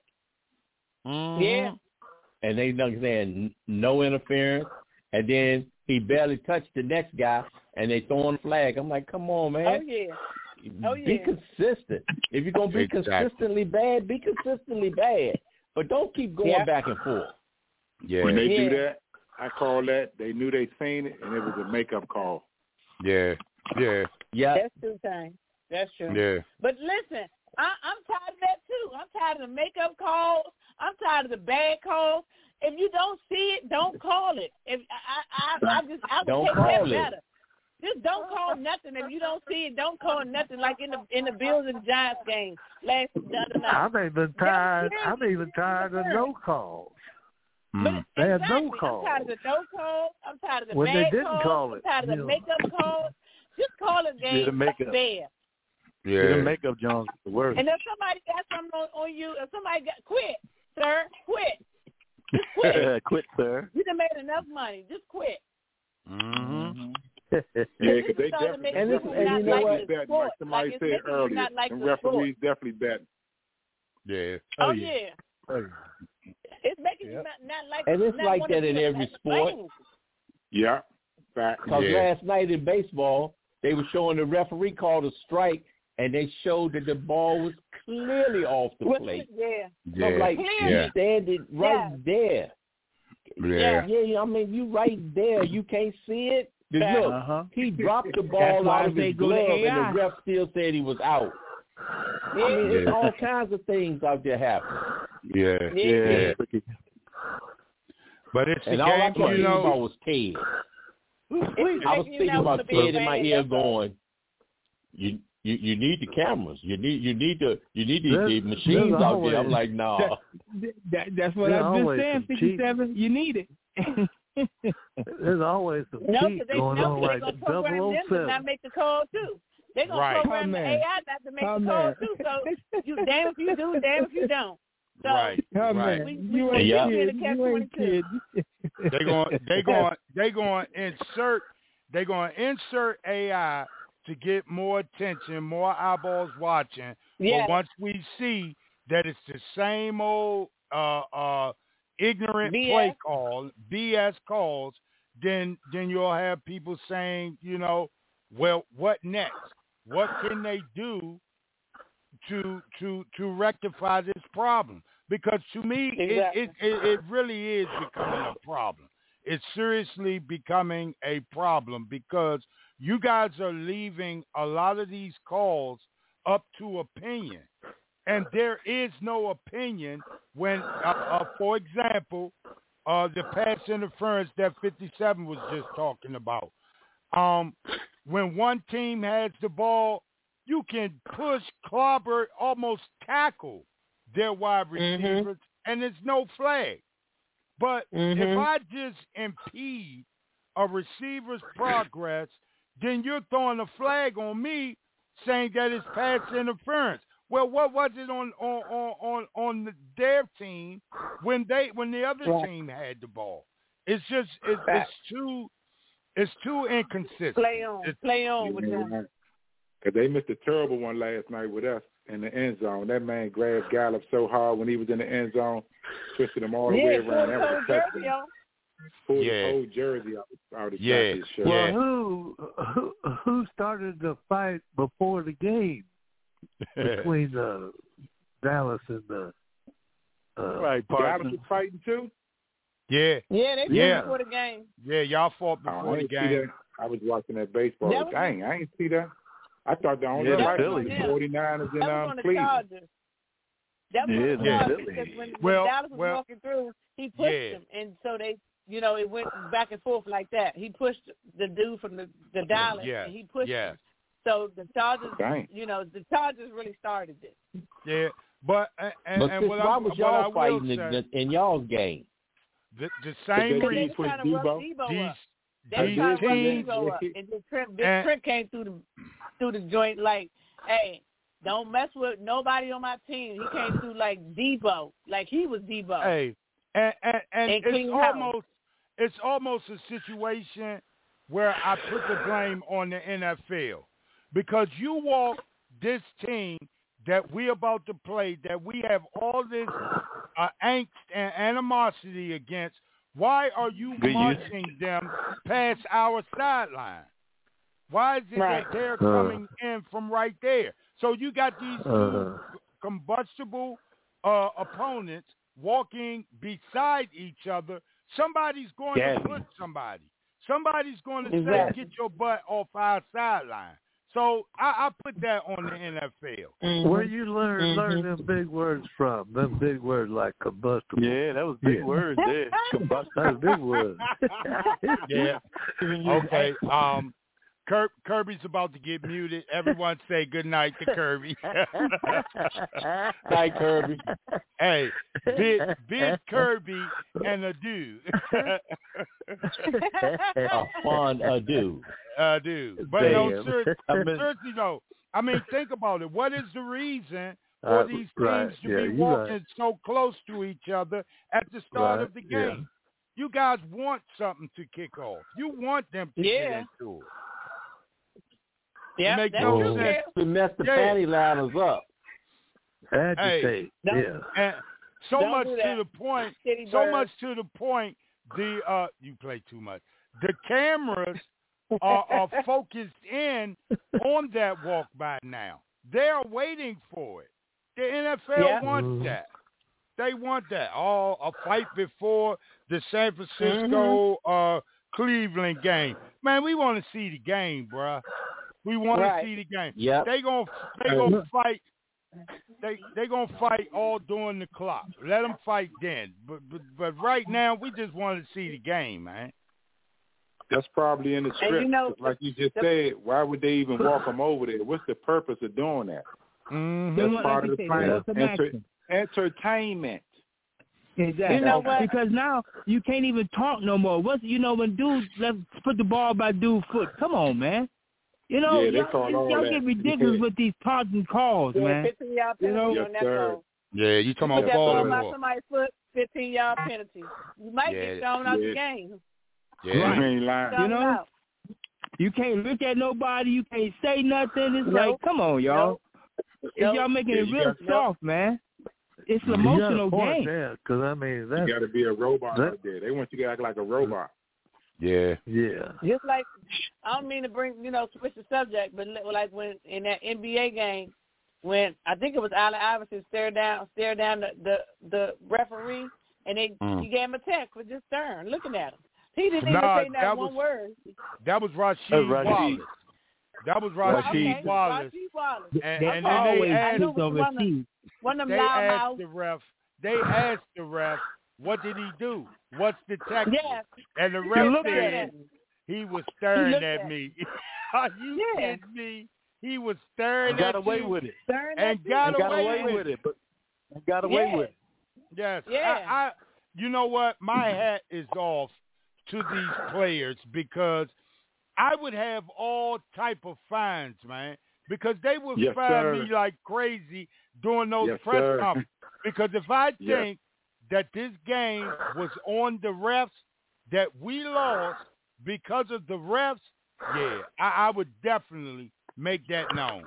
Yeah. And they saying no interference, and then he barely touched the next guy, and they throwing a flag. I'm like, come on, man. Be consistent. If you're gonna be consistently bad, be consistently bad. But don't keep going back and forth. Yeah. When they do that, I call that. They knew they seen it, and it was a makeup call. Yeah. That's true, time. That's true. Yeah. But listen, I'm tired of that too. I'm tired of the makeup calls. I'm tired of the bad calls. If you don't see it, don't call it. If I would take that better. Just don't call nothing. If you don't see it, don't call nothing. Like in the Bills and Giants game the other night. I'm even tired of no calls. They had no call. I'm tired of the no call. I'm tired of the when bad they didn't call it. I'm tired of the makeup calls. Just call a game the makeup. fair. Yeah. The makeup Jones is the worst. And if somebody got something on you, if somebody got quit, sir, quit. Just quit. Quit, sir. You done made enough money. Just quit. Mm-hmm. Yeah, because they definitely you know what? Bet, like somebody said earlier, and referees definitely bet. Yeah. Oh yeah. It's making you not like. And it's like that in every sport. Yeah. Fact. Because last night in baseball, they were showing the referee called a strike, and they showed that the ball was clearly off the plate. Yeah. So I'm like, you standing right there. Yeah. I mean, you right there. You can't see it. Look, he dropped the ball out of his glove, and the ref still said he was out. I mean, there's all kinds of things out there happening. Yeah. But it's and the all game, I could think about was Ted. I was thinking about Ted in my ear going, you need the cameras. You need the machines out there. I'm like, nah. That's what I've been saying, 57. You need it. There's always some cheat going on, like 007. To not make the call too. They're gonna program the AI not to make the call too. So you damn if you do, damn if you don't. So right. You ain't kid. They're gonna insert AI to get more attention, more eyeballs watching. Yeah. But once we see that it's the same old ignorant BS. play call, BS calls, then you'll have people saying, well, what next? What can they do to rectify this problem? Because to me, it really is becoming a problem. It's seriously becoming a problem because you guys are leaving a lot of these calls up to opinion. And there is no opinion when, for example, the pass interference that 57 was just talking about. When one team has the ball, you can push, clobber, almost tackle their wide receivers, and there's no flag. But if I just impede a receiver's progress, then you're throwing a flag on me saying that it's pass interference. Well, what was it on their team when the other team had the ball? It's just it's too inconsistent. Play on with them. Because they missed a terrible one last night with us in the end zone. That man grabbed Gallup so hard when he was in the end zone, twisted him all the way around. That was a touchdown. Pulled his whole jersey out of his shirt. Well, who started the fight before the game between Dallas and the right? Dallas was fighting too. Yeah, they fought before the game. Yeah, y'all fought before the game. I was watching that baseball. Dang, I ain't see that. I thought the only fight was the 49ers in Cleveland. That was because when Dallas was walking through, he pushed him, and so they, it went back and forth like that. He pushed the dude from the Dallas, and he pushed him. So the Chargers, the Chargers really started this. Yeah, but why was y'all fighting in y'all's game? The same reason for Debo. They trying to Debo up, and then Trent came through the joint like, hey, don't mess with nobody on my team. He came through like Debo, like he was Debo. Hey, and it's almost a situation where I put the blame on the NFL because you walk this team that we're about to play, that we have all this angst and animosity against. Why are you marching them past our sideline? Why is it that they're coming in from right there? So you got these two combustible opponents walking beside each other. Somebody's going to put somebody. Somebody's going to say, get your butt off our sideline. So I put that on the NFL. Where you learn them big words from? Them big words like combustible. Yeah, that was big words there. That's big words. Yeah. Okay. Kirby's about to get muted. Everyone say good night to Kirby. Night, Kirby. Hey, big Kirby and a dude. A fun dude. Dude. But no, seriously though, I mean, think about it. What is the reason for these teams to be walking so close to each other at the start of the game? Yeah. You guys want something to kick off. You want them to get into it. Yeah, make no sense. To mess the panty liners up. Agitate. And so much to the point. So much to the point. You play too much. The cameras are focused in on that walk by now. They are waiting for it. The NFL wants that. They want that. A fight before the San Francisco Cleveland game. Man, we want to see the game, bruh. We want to see the game. Yep. They gonna fight. They gonna fight all during the clock. Let them fight then. But right now, we just want to see the game, man. That's probably in the script. Like you just said, why would they even walk them over there? What's the purpose of doing that? That's part of the plan. Entertainment. Exactly. You know what? Because now you can't even talk no more. When dudes put the ball by dude's foot? Come on, man. You know, y'all get ridiculous with these taunting calls, man. 15-yard penalty on that ball. Yeah, you talking about falling by somebody's foot, 15-yard penalty. You might get thrown out the game. Yeah, right. You ain't lying. You know, you can't look at nobody. You can't say nothing. It's like, come on, y'all. Y'all making it real soft, man. It's an emotional game. Because I mean, you got to be a robot out there. They want you to act like a robot. Yeah. Just like, I don't mean to switch the subject, but like when in that NBA game, when I think it was Allen Iverson stared down the referee, and he gave him a text for just staring, looking at him. He didn't even say that one word. That was Rasheed Wallace. That was Rasheed Wallace. And then they asked the ref, what did he do? What's the text? Yes. And the ref said he was staring at me. Are you kidding me? He was staring at you. Got away with it. And got away with it. Got away with it. Yes. Yeah. I you know what? My hat is off to these players because I would have all type of fines, man, because they would fine me like crazy during those press conferences. Because if I think that this game was on the refs, that we lost because of the refs, I would definitely make that known.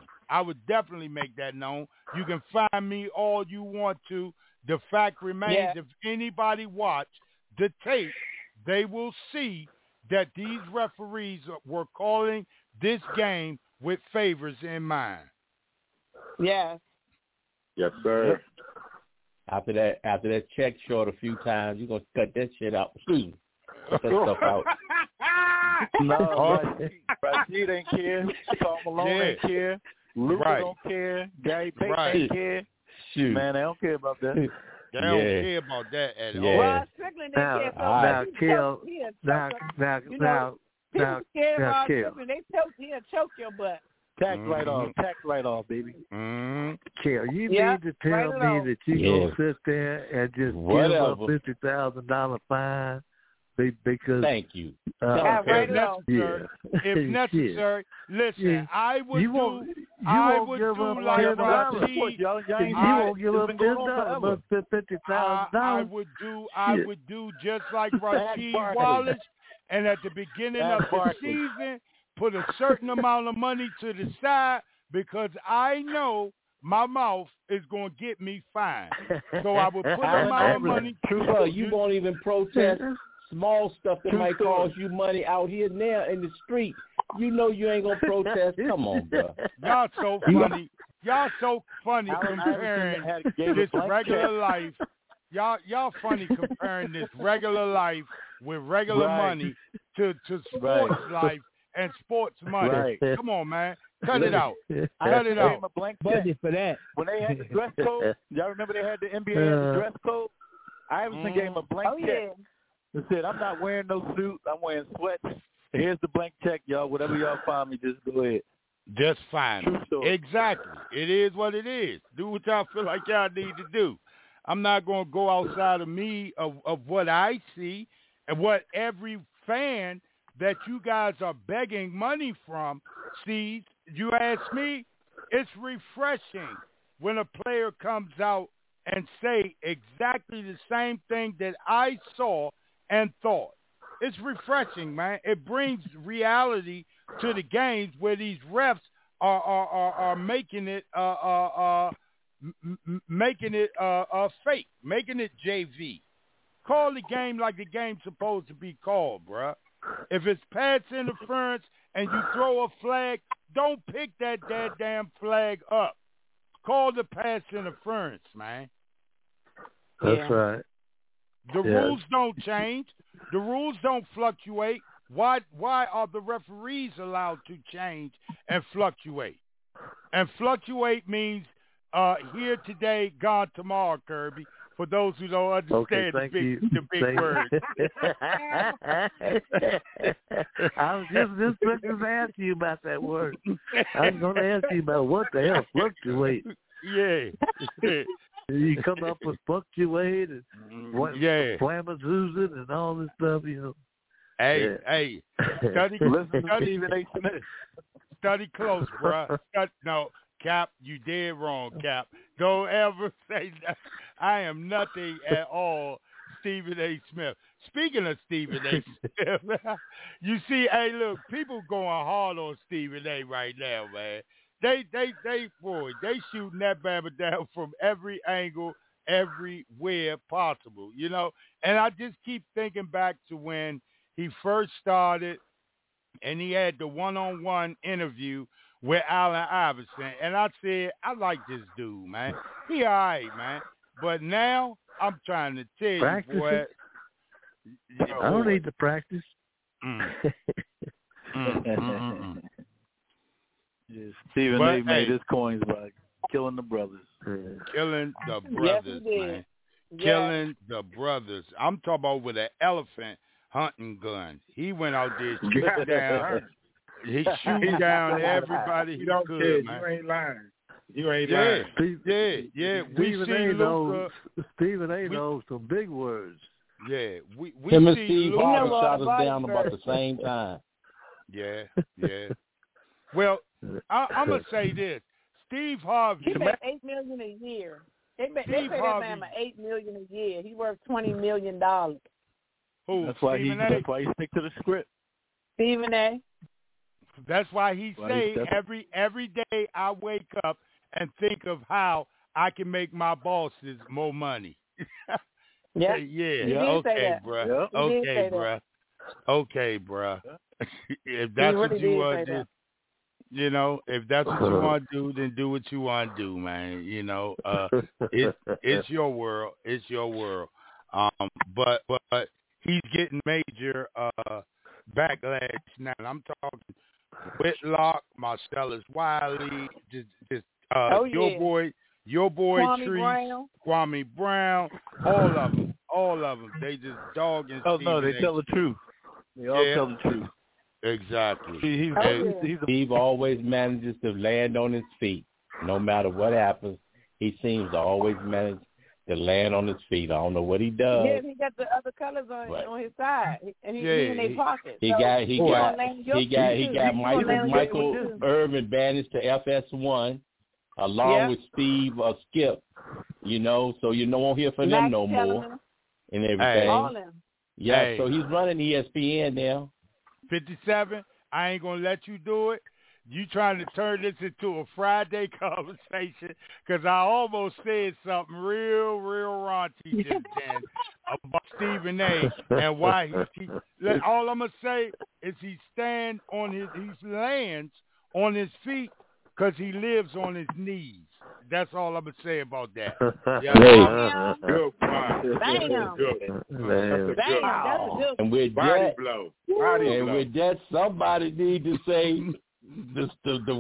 You can find me all you want to. The fact remains, if anybody watch the tape, they will see that these referees were calling this game with favors in mind. Yes. Yes, sir. After that check short a few times, you're going to cut that shit out. Cut that stuff out. No, Rasheed ain't care. Paul Malone ain't care. Luka don't care. Gary Payton ain't care. Shoot. Man, they don't care about that. They don't care about that at all. Well, Strickland didn't care. Kill. He'll choke your butt. Tax right off, baby. Kill. You need to tell me that you gonna sit there and just give a $50,000 fine because thank you. If necessary, listen. I would do like Rasheed. You won't give up $50,000. I would do just like Rasheed Wallace, and at the beginning of the season, put a certain amount of money to the side because I know my mouth is going to get me fined. So I would put a amount of money. You won't even protest small stuff that might cost you money out here now in the street. You know you ain't going to protest. Come on, bro. Y'all so funny. Y'all so funny comparing this regular life. Y'all funny comparing this regular life with regular money to sports life and sports money. Right. Come on, man. Cut it out. Cut it out. A blank budget for that. When they had the dress code, y'all remember they had the NBA had the dress code? Iverson gave him a blank check and said, I'm not wearing no suit. I'm wearing sweats Here's the blank check, y'all. Whatever y'all find me, just go ahead. Just fine. Exactly. It is what it is. Do what y'all feel like y'all need to do. I'm not going to go outside of me of what I see and what every fan that you guys are begging money from sees. You ask me, it's refreshing when a player comes out and say exactly the same thing that I saw and thought. It's refreshing, man. It brings reality to the games where these refs are making it fake, making it JV. Call the game like the game's supposed to be called, bruh. If it's pass interference and you throw a flag, don't pick that damn flag up. Call the pass interference, man. That's right. The rules don't change. The rules don't fluctuate. Why are the referees allowed to change and fluctuate? And fluctuate means here today, gone tomorrow, Kirby. For those who don't understand the big words. I was just going to ask you about that word. I was going to ask you about what the hell fluctuate. Yeah. You come up with fluctuate and flamazuzin and all this stuff, you know. Hey, study Stephen A. Smith. Study close, bro. No, Cap, you dead wrong, Cap. Don't ever say that. I am nothing at all Stephen A. Smith. Speaking of Stephen A. Smith, you see, hey, look, people going hard on Stephen A. right now, man. They shooting that bama down from every angle, everywhere possible, you know. And I just keep thinking back to when he first started and he had the one-on-one interview with Allen Iverson. And I said, I like this dude, man. He all right, man. But now I'm trying to tell you, boy. I don't need to practice. Stephen A. made his coins by killing the brothers. Killing the brothers, man. Killing the brothers. I'm talking about with an elephant hunting gun. He went out there shooting down. He shooting down everybody he could, man. You ain't lying. You ain't lying. Yeah. Stephen A. knows some big words. Yeah, we him and see Steve Harvey shot us down about the same time. Yeah. Well, I'm gonna say this: Steve Harvey. He made $8 million a year. They pay that man $8 million a year. He worth $20 million. Who? That's why he stick to the script. Stephen A. That's why he say every day I wake up and think of how I can make my bosses more money. Yeah. Okay, bruh. Okay, bruh. If that's what you want to do, you know, if that's what you want to do, then do what you want to do, man. You know, it's your world. It's your world. But he's getting major backlash now. I'm talking Whitlock, Marcellus Wiley, your boy Kwame Brown, all of them. They just dogging. Oh no, they tell the truth. They all tell the truth. Exactly. Steve always manages to land on his feet, no matter what happens. He seems to always manage to land on his feet. I don't know what he does. Yeah, he got the other colors on his side, and he's in their pocket. He got Michael Irvin banished to FS1, along with Steve Skip. You know, so you won't hear from them no more, and everything. So he's running ESPN now. 57, I ain't going to let you do it. You trying to turn this into a Friday conversation because I almost said something real raunchy just then about Stephen A. and why he all I'm going to say is he lands on his feet because he lives on his knees. That's all I'm going to say about that. Good one. And with that, somebody need to say the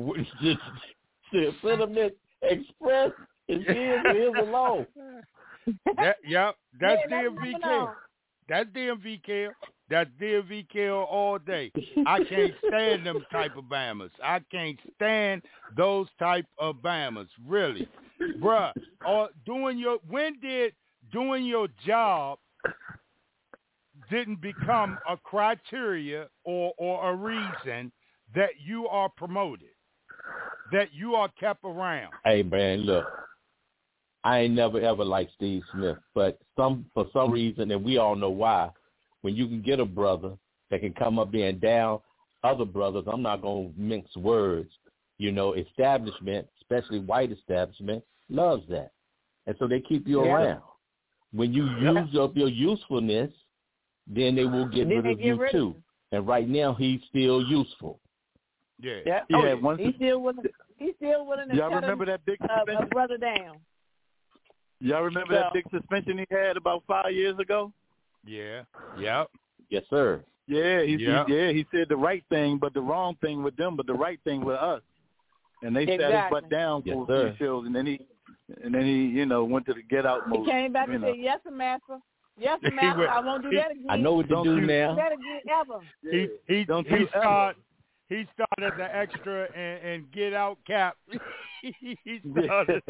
sentiment expressed is his alone. That's DMV Care. That's DMV Care. That's DVKO all day. I can't stand them type of Bamas. I can't stand those type of Bamas. Really, bruh. When did doing your job didn't become a criteria or a reason that you are promoted, that you are kept around? Hey, man, look, I ain't never ever liked Steve Smith, but for some reason, and we all know why, when you can get a brother that can come up there and down other brothers, I'm not going to mince words, establishment, especially white establishment, loves that. And so they keep you around. When you use up your usefulness, then they will get rid of you too. And right now, he's still useful. Yeah. He's still willing to y'all remember that big a brother down. Y'all remember that big suspension he had about 5 years ago? Yeah. Yep. Yes, sir. Yeah, he said the right thing, but the wrong thing with them, but the right thing with us. And they sat his butt down for a few shows, and then he went to the get out mode. He came back and said, "Yes, master. Yes, master. I won't do that again. I know what to do now." That again ever. He started as an extra and Get Out Cap. He started.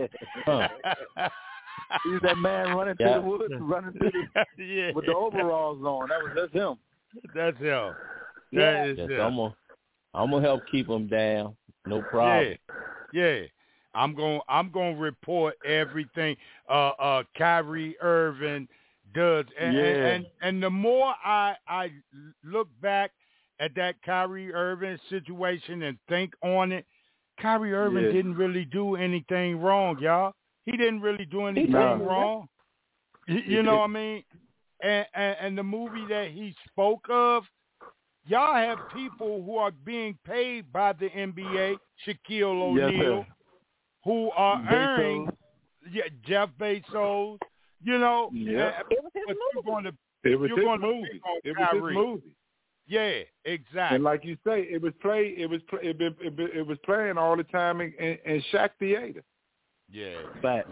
He's that man running through the woods, with the overalls on. That's him. That's him. That is him. I'm gonna help keep him down. No problem. Yeah. I'm gonna report everything Kyrie Irving does, and the more I look back at that Kyrie Irving situation and think on it, Kyrie Irving didn't really do anything wrong, y'all. He didn't really do anything wrong. You know what I mean? And the movie that he spoke of, y'all have people who are being paid by the NBA, Shaquille O'Neal, who are earning Jeff Bezos. It was his movie. It was his movie. Yeah, exactly. And like you say, it was playing all the time in Shaq Theater. Yeah. But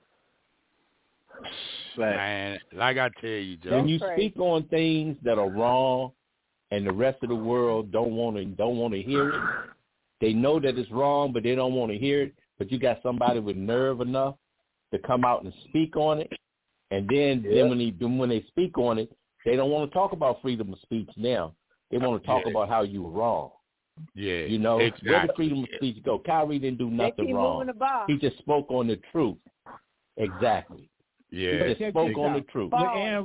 man, like I tell you, Joe. When you speak on things that are wrong, and the rest of the world don't want to hear it, they know that it's wrong, but they don't want to hear it. But you got somebody with nerve enough to come out and speak on it, and then when they speak on it, they don't want to talk about freedom of speech now. They want to talk about how you were wrong. Yeah, exactly. Where did freedom of speech go? Kyrie didn't do nothing wrong. He just spoke on the truth. Exactly. Yeah, he just spoke on the truth. When Aaron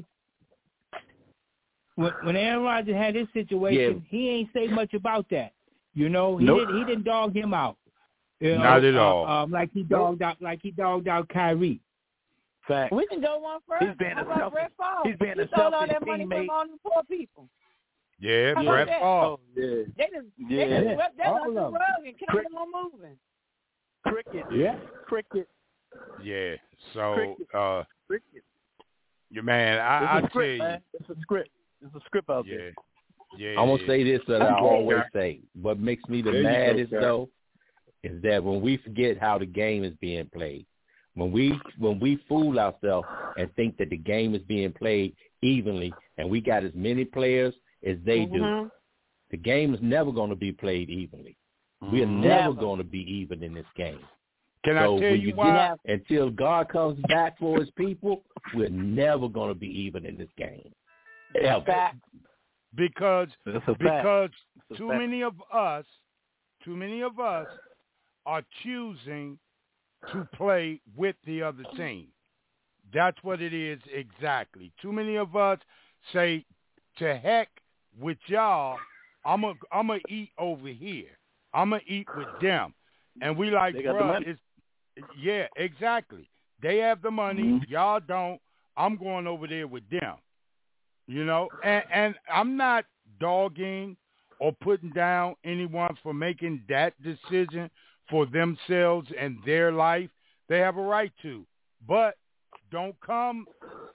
Rodgers had his situation, he ain't say much about that. He didn't dog him out. Not at all. Like he dogged out Kyrie. Fact. We can go one further. How about Brett Favre? He's being a stole all that money from all the poor people. Yeah, Brett Favre. Oh, yeah. They just swept that under the rug and kept them on moving. Cricket. Yeah. Cricket. Yeah. So, Cricket. Your man, I tell you. Man. It's a script. It's a script out there. Yeah. I'm going to say this that I always say. What makes me the maddest, though, is that when we forget how the game is being played, when we fool ourselves and think that the game is being played evenly and we got as many players as they do, the game is never going to be played evenly. We are never going to be even in this game. Can I tell you why? Until God comes back for his people, we're never going to be even in this game. Ever. Because too many of us are choosing to play with the other team. That's what it is exactly. Too many of us say, to heck with y'all, I'm gonna eat over here. I'm gonna eat with them. And we like, bro, yeah, exactly. They have the money, y'all don't. I'm going over there with them. And I'm not dogging or putting down anyone for making that decision for themselves and their life. They have a right to. But don't come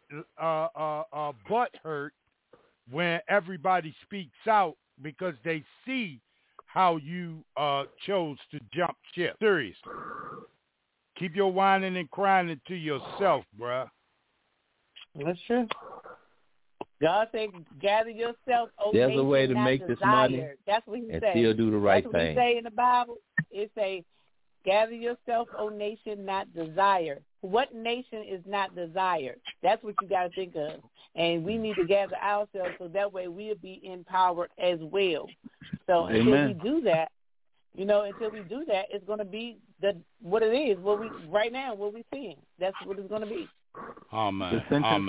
butt hurt when everybody speaks out because they see how you chose to jump ship. Seriously. Keep your whining and crying to yourself, bruh. That's true. God said, gather yourself, O There's nation, a way to not make this desired. money That's what he and said. still do the right That's what thing. he say in the Bible. It say, gather yourself, O nation, not desire. What nation is not desired? That's what you got to think of. And we need to gather ourselves so that way we'll be empowered as well. So until we do that, it's going to be what it is. What we're seeing. That's what it's going to be. Amen.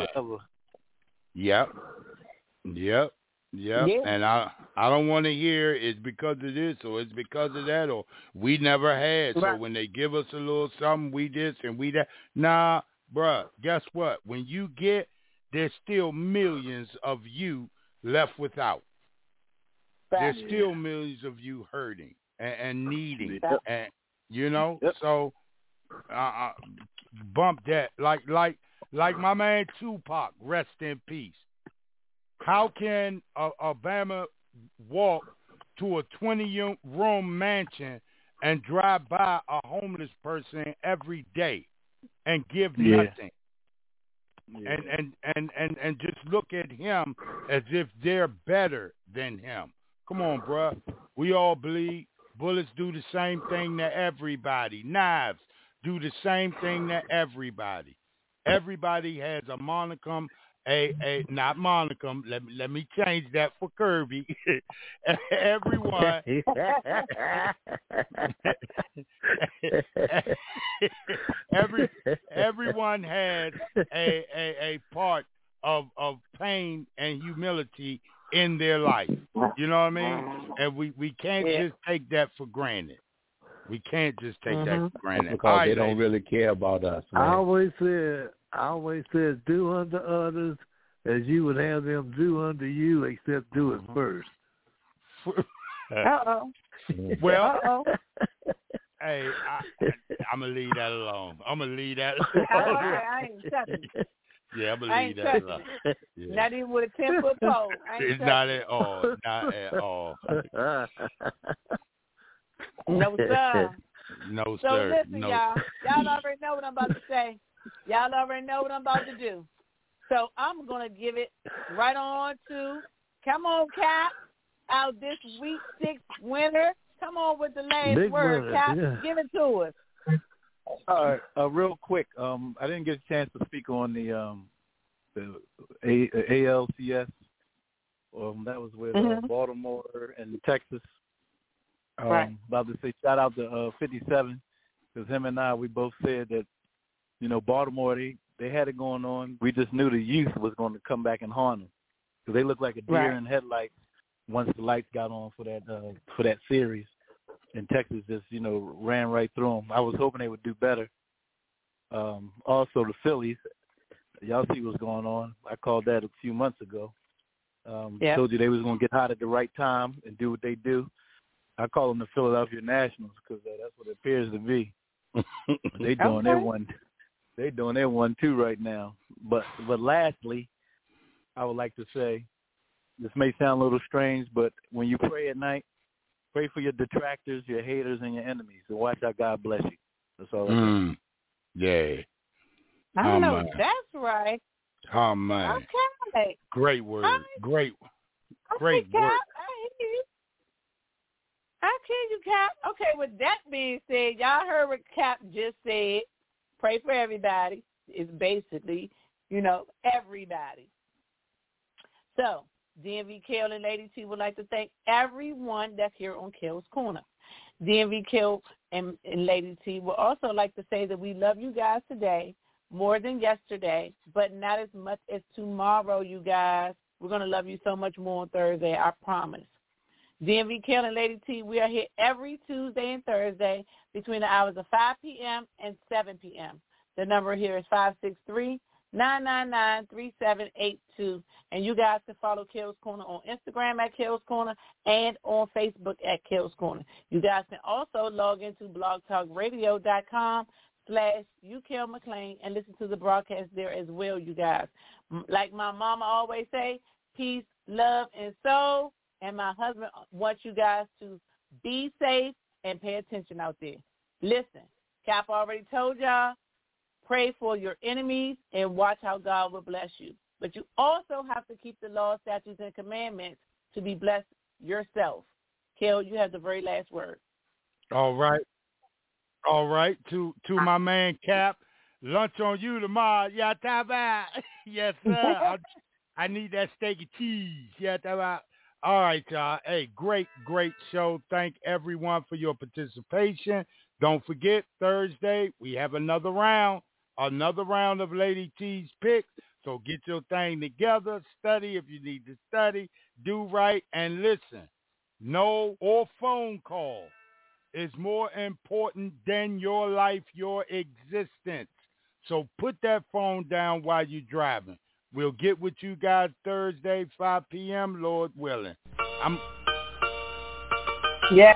Yep. And I don't want to hear it's because of this or it's because of that or we never had. Right. So when they give us a little something, we this and we that. Nah, bruh, guess what? When you get, there's still millions of you left without. There's still millions of you hurting and needing. And so bump that. Like my man Tupac, rest in peace. How can Obama walk to a 20-room mansion and drive by a homeless person every day and give nothing? Yeah. And just look at him as if they're better than him. Come on, bruh. We all bleed. Bullets do the same thing to everybody. Knives do the same thing to everybody. Everybody has a monicum. Not monicum. Let me change that for Kirby. Everyone has a part of pain and humility in their life. You know what I mean? And we can't just take that for granted. We can't just take that for granted. Because they don't really care about us. Man. I always said, do unto others as you would have them do unto you, except do it first. Well, hey, I'm going to leave that alone. I ain't touching it. Yeah, I'm going to leave that alone. Yeah. Not even with a 10-foot pole. It's not at all. Not at all. No, sir. No, so sir. Listen, y'all already know what I'm about to say. Y'all already know what I'm about to do. So I'm going to give it right on to, come on, Cap, out this week 6 winner. Come on with the last Big word, winner, Cap. yeah. Give it to us. All right, real quick. I didn't get a chance to speak on the ALCS. That was with Baltimore and Texas. Right. About to say shout out to 57 because him and I, we both said that, Baltimore, they had it going on. We just knew the youth was going to come back and haunt them because they looked like a deer in headlights once the lights got on for that series. And Texas just, ran right through them. I was hoping they would do better. Also, the Phillies, y'all see what's going on. I called that a few months ago. Told you they was going to get hot at the right time and do what they do. I call them the Philadelphia Nationals because that's what it appears to be. They doing their one. They doing their 1-2 right now. But lastly, I would like to say, this may sound a little strange, but when you pray at night, pray for your detractors, your haters, and your enemies, and watch how God bless you. That's all I got. Yeah. I know that's right. Oh, man. Okay. Great word. Great word. I hear you. I hear you, Cap. Okay, with that being said, y'all heard what Cap just said. Pray for everybody. It's basically, everybody. So, DMV Kel and Lady T would like to thank everyone that's here on Kel's Corner. DMV Kel and Lady T would also like to say that we love you guys today more than yesterday, but not as much as tomorrow, you guys. We're going to love you so much more on Thursday, I promise. DMV Kel and Lady T, we are here every Tuesday and Thursday between the hours of 5 p.m. and 7 p.m. The number here is 563-999-3782. And you guys can follow Kel's Corner on Instagram at Kel's Corner and on Facebook at Kel's Corner. You guys can also log into blogtalkradio.com/UKelMcLean and listen to the broadcast there as well, you guys. Like my mama always say, peace, love, and soul. And my husband wants you guys to be safe and pay attention out there. Listen, Cap already told y'all, pray for your enemies and watch how God will bless you. but you also have to keep the law, statutes, and commandments to be blessed yourself. Kel, you have the very last word. All right. To my man Cap, lunch on you tomorrow. Yeah, taba. Yes, sir. I need that steak and cheese. Yeah, taba. All right, y'all. Hey, great show. Thank everyone for your participation. Don't forget, Thursday, we have another round of Lady T's picks. So get your thing together, study if you need to study, do right, and listen. No or phone call is more important than your life, your existence. So put that phone down while you're driving. We'll get with you guys Thursday, 5 p.m., Lord willing. Yes.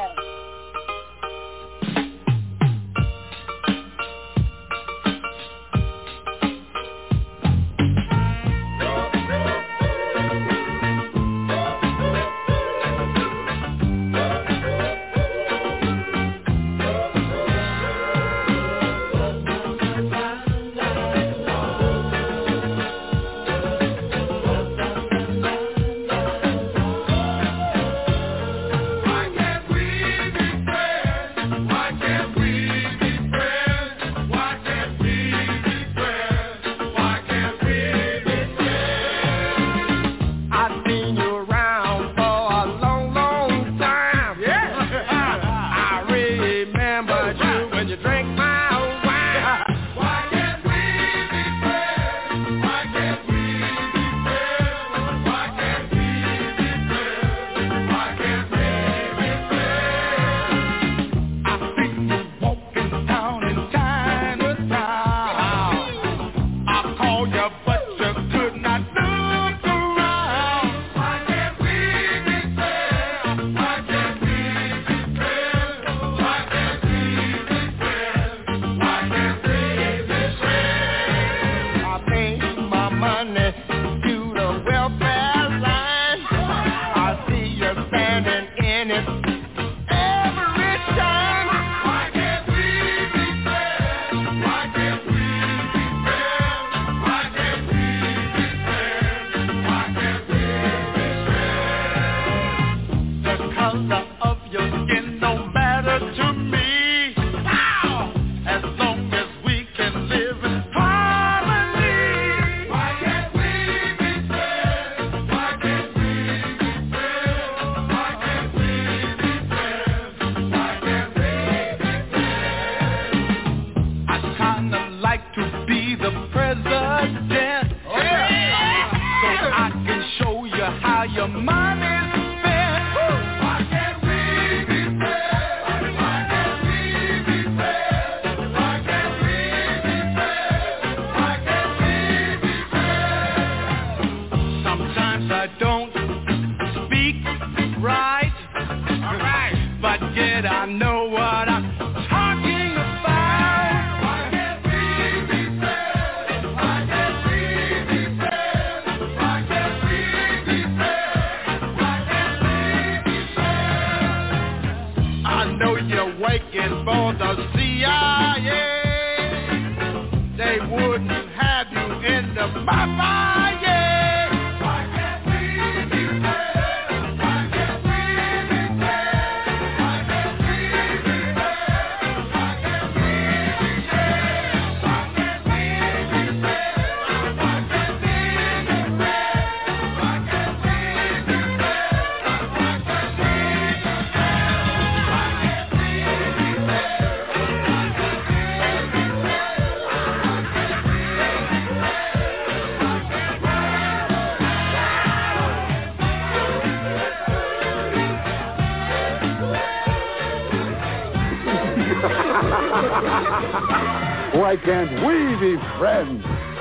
Why can't we be friends?